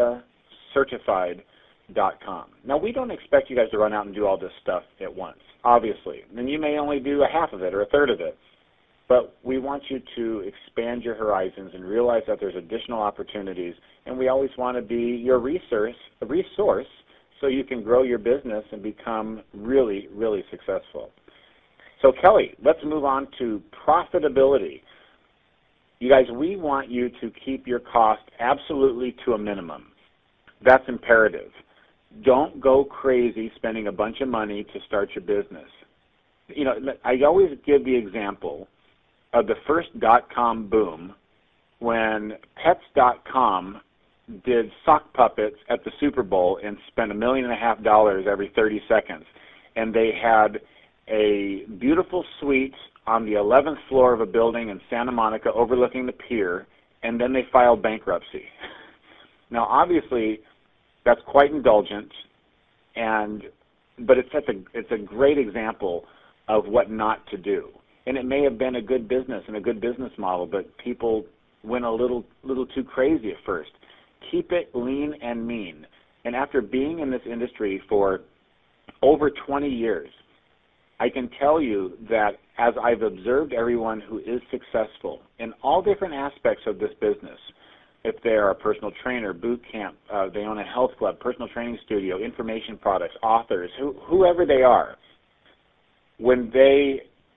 Speaker 1: nestacertified.com. Now, we don't expect you guys to run out and do all this stuff at once, obviously. And you may only do a half of it or a third of it. But we want you to expand your horizons and realize that there's additional opportunities, and we always want to be your resource so you can grow your business and become really, really successful. So Kelly, let's move on to profitability. You guys, we want you to keep your cost absolutely to a minimum. That's imperative. Don't go crazy spending a bunch of money to start your business. You know, I always give the example of the first .com boom when Pets.com did sock puppets at the Super Bowl and spent $1.5 million every 30 seconds. And they had a beautiful suite on the 11th floor of a building in Santa Monica overlooking the pier, and then they filed bankruptcy. Now, obviously, that's quite indulgent, but it's a great example of what not to do. And it may have been a good business and a good business model, but people went a little too crazy at first. Keep it lean and mean. And after being in this industry for over 20 years, I can tell you that as I've observed everyone who is successful in all different aspects of this business, if they're a personal trainer, boot camp, they own a health club, personal training studio, information products, authors, whoever they are, when they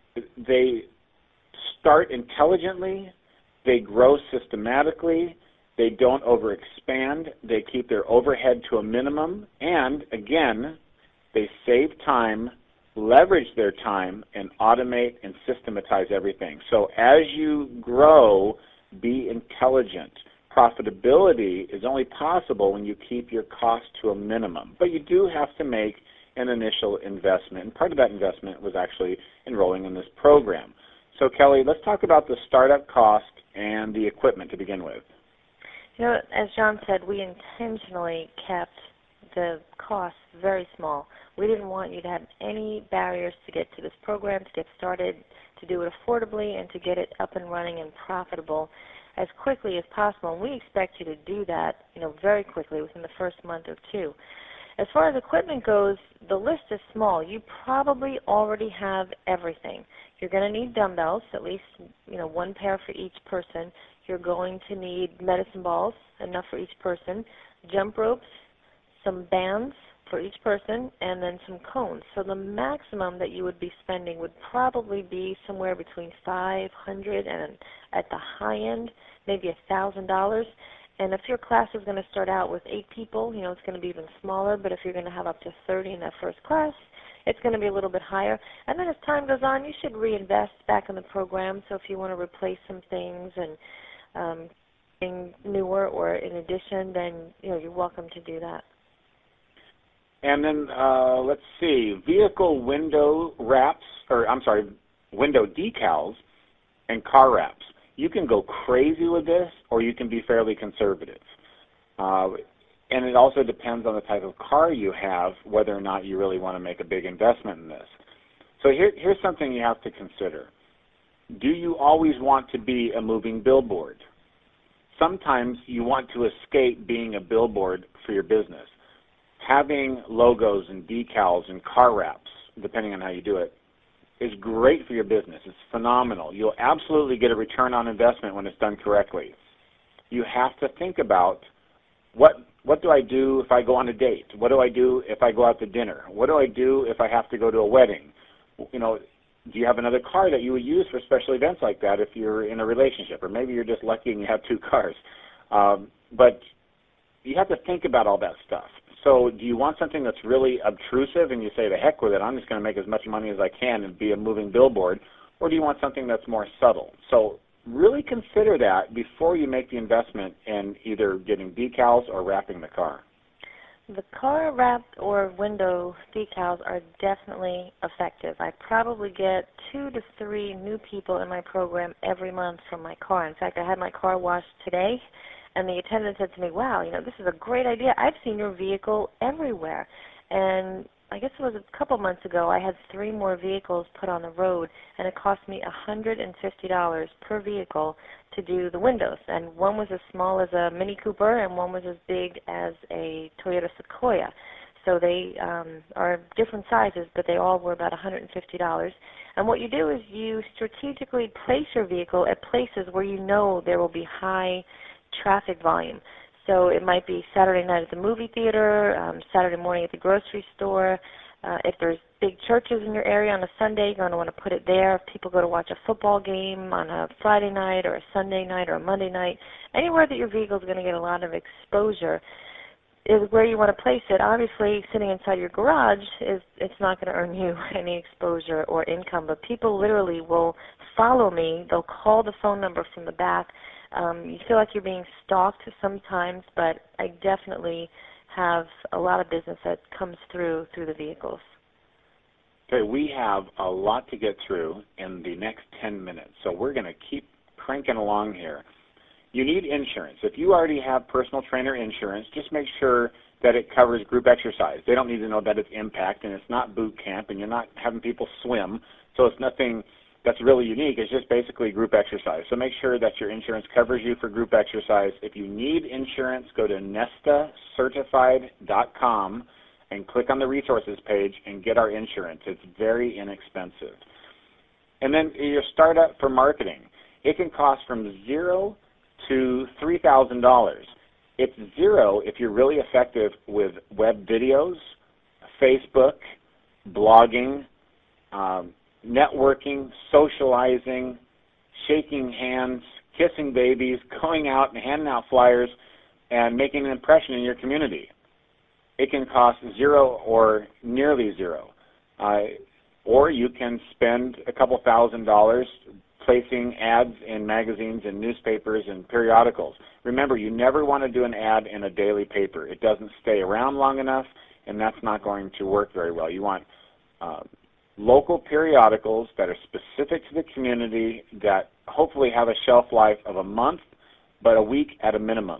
Speaker 1: start intelligently, they grow systematically, they don't overexpand, they keep their overhead to a minimum, and again, they save time, leverage their time, and automate and systematize everything. So as you grow, be intelligent. Profitability is only possible when you keep your cost to a minimum, but you do have to make an initial investment, and part of that investment was actually enrolling in this program. So Kelly, let's talk about the startup cost and the equipment to begin with.
Speaker 2: You know, as John said, we intentionally kept the costs very small. We didn't want you to have any barriers to get to this program, to get started, to do it affordably, and to get it up and running and profitable as quickly as possible. And we expect you to do that, very quickly within the first month or two. As far as equipment goes, the list is small. You probably already have everything. You're going to need dumbbells, at least, one pair for each person. You're going to need medicine balls, enough for each person, jump ropes, some bands for each person, and then some cones. So the maximum that you would be spending would probably be somewhere between $500 and at the high end, maybe $1,000. And if your class is going to start out with 8 people, it's going to be even smaller. But if you're going to have up to 30 in that first class, it's going to be a little bit higher. And then as time goes on, you should reinvest back in the program. So if you want to replace some things and being newer or in addition, then you're welcome to do that.
Speaker 1: And then let's see, vehicle window window decals and car wraps. You can go crazy with this, or you can be fairly conservative. And it also depends on the type of car you have, whether or not you really want to make a big investment in this. So here's something you have to consider. Do you always want to be a moving billboard? Sometimes you want to escape being a billboard for your business. Having logos and decals and car wraps, depending on how you do it, is great for your business. It's phenomenal. You'll absolutely get a return on investment when it's done correctly. You have to think about what do I do if I go on a date? What do I do if I go out to dinner? What do I do if I have to go to a wedding? Do you have another car that you would use for special events like that if you're in a relationship? Or maybe you're just lucky and you have 2 cars. But you have to think about all that stuff. So do you want something that's really obtrusive and you say, the heck with it, I'm just going to make as much money as I can and be a moving billboard? Or do you want something that's more subtle? So really consider that before you make the investment in either getting decals or wrapping the car.
Speaker 2: The car wrap or window decals are definitely effective. I probably get 2 to 3 new people in my program every month from my car. In fact, I had my car washed today, and the attendant said to me, wow, this is a great idea. I've seen your vehicle everywhere. And I guess it was a couple months ago, I had 3 more vehicles put on the road, and it cost me $150 per vehicle to do the windows. And one was as small as a Mini Cooper, and one was as big as a Toyota Sequoia. So they are different sizes, but they all were about $150. And what you do is you strategically place your vehicle at places where you know there will be high traffic volume. So it might be Saturday night at the movie theater, Saturday morning at the grocery store. If there's big churches in your area on a Sunday, you're going to want to put it there. If people go to watch a football game on a Friday night or a Sunday night or a Monday night, anywhere that your vehicle is going to get a lot of exposure is where you want to place it. Obviously, sitting inside your garage, it's not going to earn you any exposure or income, but people literally will follow me. They'll call the phone number from the back. You feel like you're being stalked sometimes, but I definitely have a lot of business that comes through the vehicles.
Speaker 1: Okay, we have a lot to get through in the next 10 minutes, so we're going to keep cranking along here. You need insurance. If you already have personal trainer insurance, just make sure that it covers group exercise. They don't need to know that it's impact and it's not boot camp and you're not having people swim, so it's nothing that's really unique. It's just basically group exercise. So make sure that your insurance covers you for group exercise. If you need insurance, go to nestacertified.com and click on the resources page and get our insurance. It's very inexpensive. And then your startup for marketing. It can cost from $0 to $3,000. It's $0 if you're really effective with web videos, Facebook, blogging, networking, socializing, shaking hands, kissing babies, going out and handing out flyers, and making an impression in your community. It can cost $0 or nearly $0. Or you can spend a couple $1,000s placing ads in magazines and newspapers and periodicals. Remember, you never want to do an ad in a daily paper. It doesn't stay around long enough, and that's not going to work very well. You want local periodicals that are specific to the community that hopefully have a shelf life of a month, but a week at a minimum.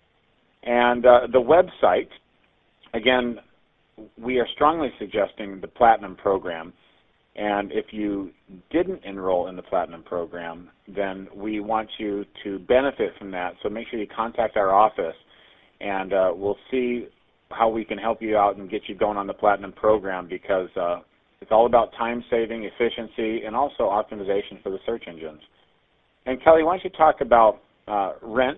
Speaker 1: And the website, again, we are strongly suggesting the Platinum program. And if you didn't enroll in the Platinum program, then we want you to benefit from that. So make sure you contact our office, and we'll see how we can help you out and get you going on the Platinum program, because it's all about time saving, efficiency, and also optimization for the search engines. And Kelly, why don't you talk about rent,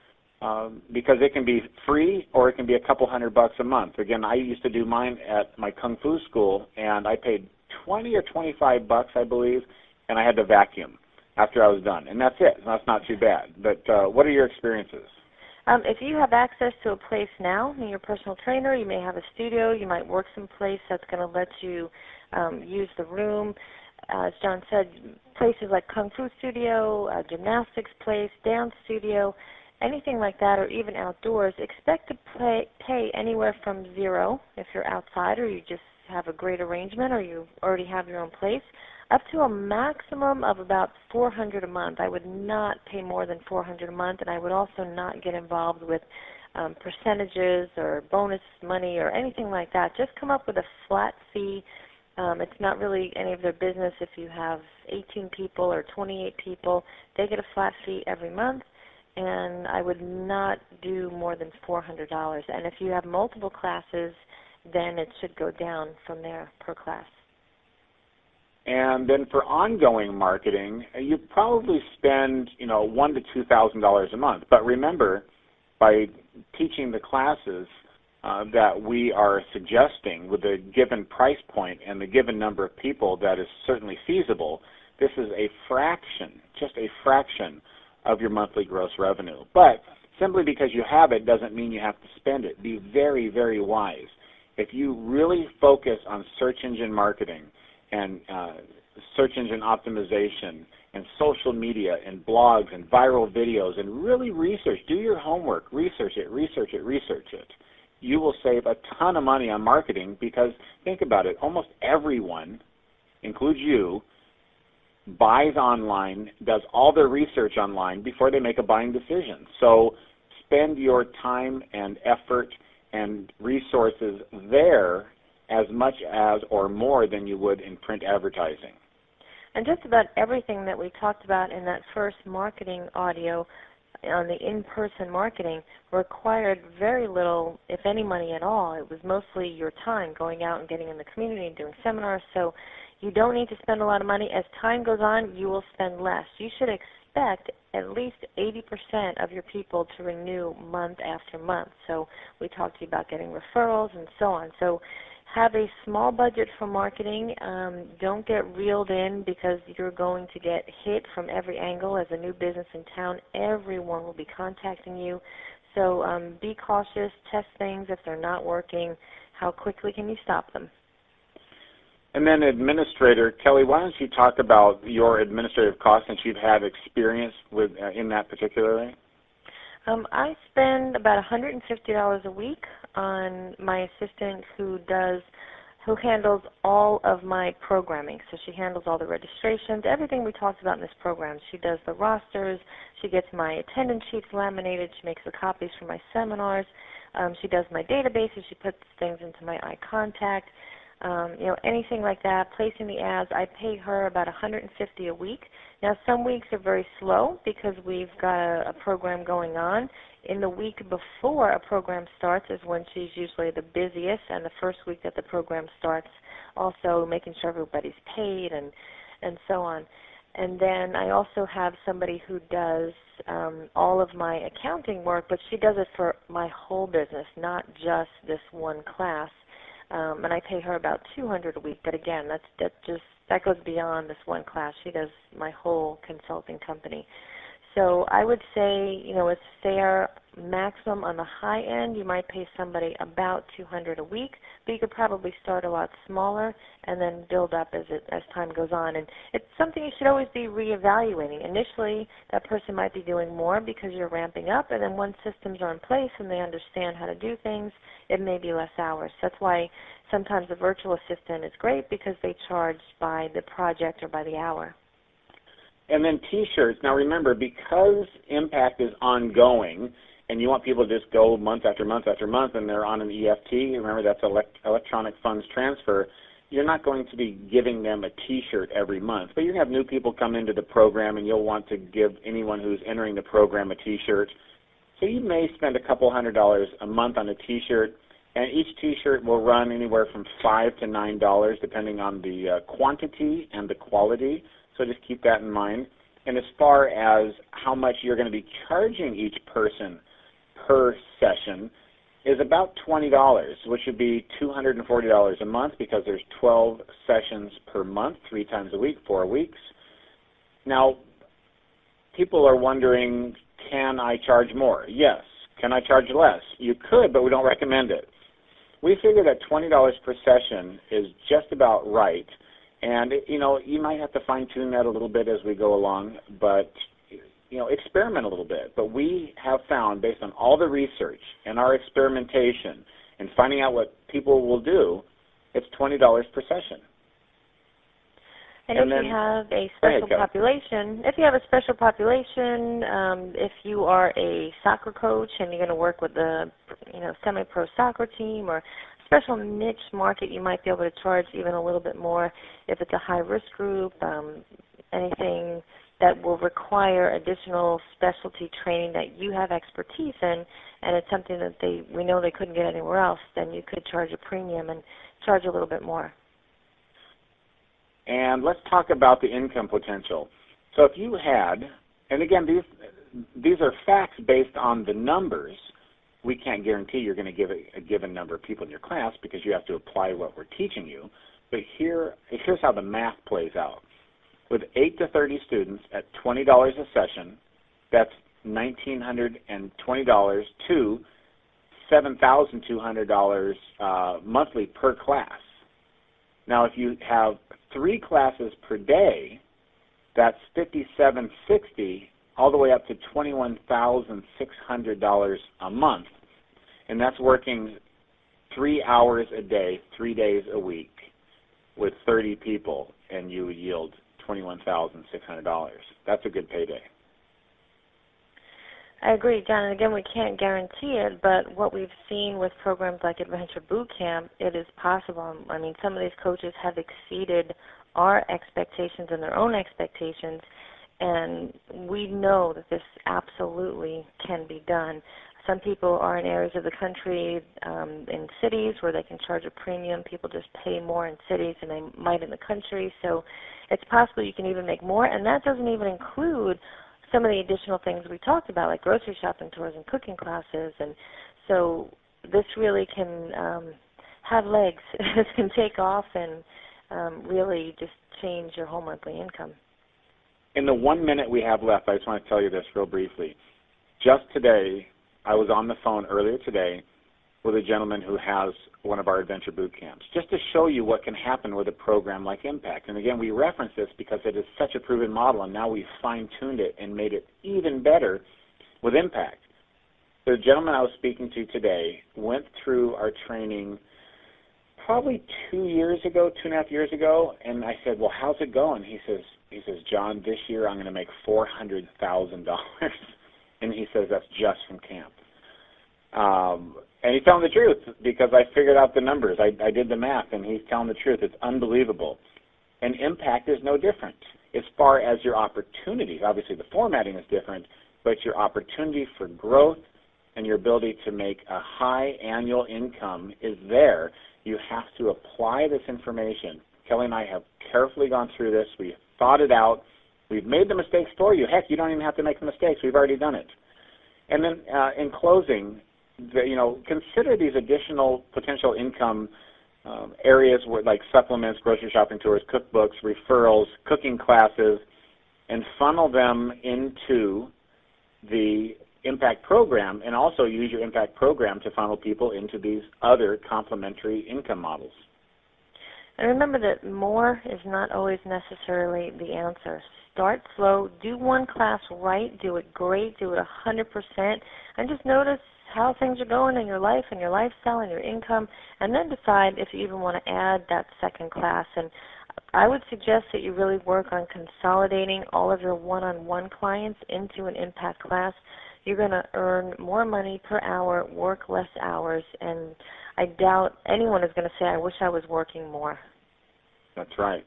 Speaker 1: because it can be free or it can be a couple $100 a month. Again, I used to do mine at my Kung Fu school, and I paid $20 or $25, I believe, and I had to vacuum after I was done. And that's it. That's not too bad. But what are your experiences?
Speaker 2: If you have access to a place now, you're a personal trainer, you may have a studio, you might work someplace that's going to let you use the room. As John said, places like Kung Fu studio, gymnastics place, dance studio, anything like that, or even outdoors, expect to pay anywhere from $0 if you're outside or you just have a great arrangement or you already have your own place, up to a maximum of about $400 a month. I would not pay more than $400 a month, and I would also not get involved with percentages or bonus money or anything like that. Just come up with a flat fee. It's not really any of their business if you have 18 people or 28 people. They get a flat fee every month, and I would not do more than $400. And if you have multiple classes, then it should go down from there per class.
Speaker 1: And then for ongoing marketing, you probably spend, $1,000 to $2,000 a month. But remember, by teaching the classes that we are suggesting with a given price point and the given number of people that is certainly feasible, this is a fraction, just a fraction of your monthly gross revenue. But simply because you have it doesn't mean you have to spend it. Be very, very wise. If you really focus on search engine marketing and search engine optimization and social media and blogs and viral videos and really research, do your homework, research it, you will save a ton of money on marketing, because think about it, almost everyone, includes you, buys online, does all their research online before they make a buying decision. So spend your time and effort and resources there as much as or more than you would in print advertising.
Speaker 2: And just about everything that we talked about in that first marketing audio on the in-person marketing required very little, if any, money at all. It was mostly your time going out and getting in the community and doing seminars. So you don't need to spend a lot of money. As time goes on, you will spend less. You should expect at least 80% of your people to renew month after month. So we talked to you about getting referrals and so on. So have a small budget for marketing. Don't get reeled in because you're going to get hit from every angle. As a new business in town, everyone will be contacting you. So be cautious, test things. If they're not working, how quickly can you stop them?
Speaker 1: And then administrator, Kelly, why don't you talk about your administrative costs since you've had experience with in that particularly?
Speaker 2: I spend about $150 a week on my assistant who handles all of my programming. So she handles all the registrations, everything we talked about in this program. She does the rosters. She gets my attendance sheets laminated. She makes the copies for my seminars. She does my databases. She puts things into my iContact. Anything like that, placing the ads. I pay her about $150 a week. Now, some weeks are very slow because we've got a program going on. In the week before a program starts is when she's usually the busiest, and the first week that the program starts, also making sure everybody's paid and so on. And then I also have somebody who does all of my accounting work, but she does it for my whole business, not just this one class. And I pay her about $200 a week, but again, that goes beyond this one class. She does my whole consulting company. So I would say, it's fair. Maximum on the high end, you might pay somebody about $200 a week, but you could probably start a lot smaller and then build up as time goes on. And it's something you should always be reevaluating. Initially, that person might be doing more because you're ramping up, and then once systems are in place and they understand how to do things, it may be less hours. That's why sometimes a virtual assistant is great because they charge by the project or by the hour.
Speaker 1: And then T-shirts. Now remember, because Impact is ongoing, and you want people to just go month after month after month, and they're on an EFT, remember that's electronic funds transfer, you're not going to be giving them a T-shirt every month. But you have new people come into the program, and you'll want to give anyone who's entering the program a T-shirt. So you may spend a couple $100 a month on a T-shirt, and each T-shirt will run anywhere from $5 to $9, depending on the quantity and the quality. So just keep that in mind. And as far as how much you're going to be charging each person per session is about $20, which would be $240 a month because there's 12 sessions per month, 3 times a week, 4 weeks. Now, people are wondering, can I charge more? Yes. Can I charge less? You could, but we don't recommend it. We figure that $20 per session is just about right. And, you might have to fine-tune that a little bit as we go along, but, experiment a little bit. But we have found, based on all the research and our experimentation and finding out what people will do, it's $20 per session.
Speaker 2: And if you have a special population, if you are a soccer coach and you're going to work with a semi-pro soccer team or special niche market, you might be able to charge even a little bit more if it's a high-risk group, anything that will require additional specialty training that you have expertise in, and it's something that we know they couldn't get anywhere else, then you could charge a premium and charge a little bit more.
Speaker 1: And let's talk about the income potential. So if you had, and again, these are facts based on the numbers. We can't guarantee you're going to give a given number of people in your class because you have to apply what we're teaching you. But here's how the math plays out. With 8 to 30 students at $20 a session, that's $1,920 to $7,200 monthly per class. Now, if you have 3 classes per day, that's $5,760 all the way up to $21,600 a month. And that's working 3 hours a day, 3 days a week with 30 people, and you would yield $21,600. That's a good payday.
Speaker 2: I agree, John. And again, we can't guarantee it, but what we've seen with programs like Adventure Boot Camp, it is possible. I mean, some of these coaches have exceeded our expectations and their own expectations, And we know that this absolutely can be done. Some people are in areas of the country, in cities where they can charge a premium. People just pay more in cities than they might in the country. So it's possible you can even make more, and that doesn't even include some of the additional things we talked about, like grocery shopping tours and cooking classes. And so this really can have legs. This can take off and really just change your whole monthly income.
Speaker 1: In the 1 minute we have left, I just want to tell you this real briefly. Just today, I was on the phone earlier today with a gentleman who has one of our adventure boot camps, just to show you what can happen with a program like Impact. And again, we reference this because it is such a proven model, and now we've fine-tuned it and made it even better with Impact. The gentleman I was speaking to today went through our training probably 2 years ago, 2.5 years ago, and I said, well, how's it going? He says, John, this year I'm going to make $400,000. And he says, that's just from camp. And he's telling the truth because I figured out the numbers. I did the math, and he's telling the truth. It's unbelievable. And Impact is no different as far as your opportunities. Obviously, the formatting is different, but your opportunity for growth and your ability to make a high annual income is there. You have to apply this information. Kelly and I have carefully gone through this. We've thought it out. We've made the mistakes for you. Heck, you don't even have to make the mistakes. We've already done it. And then in closing, consider these additional potential income areas like supplements, grocery shopping tours, cookbooks, referrals, cooking classes, and funnel them into the Impact program, and also use your Impact program to funnel people into these other complementary income models.
Speaker 2: And remember that more is not always necessarily the answer. Start slow, do one class right, do it great, do it 100%, and just notice how things are going in your life and your lifestyle and your income, and then decide if you even want to add that second class. And I would suggest that you really work on consolidating all of your one-on-one clients into an Impact class. You're going to earn more money per hour, work less hours, and I doubt anyone is going to say, I wish I was working more.
Speaker 1: That's right.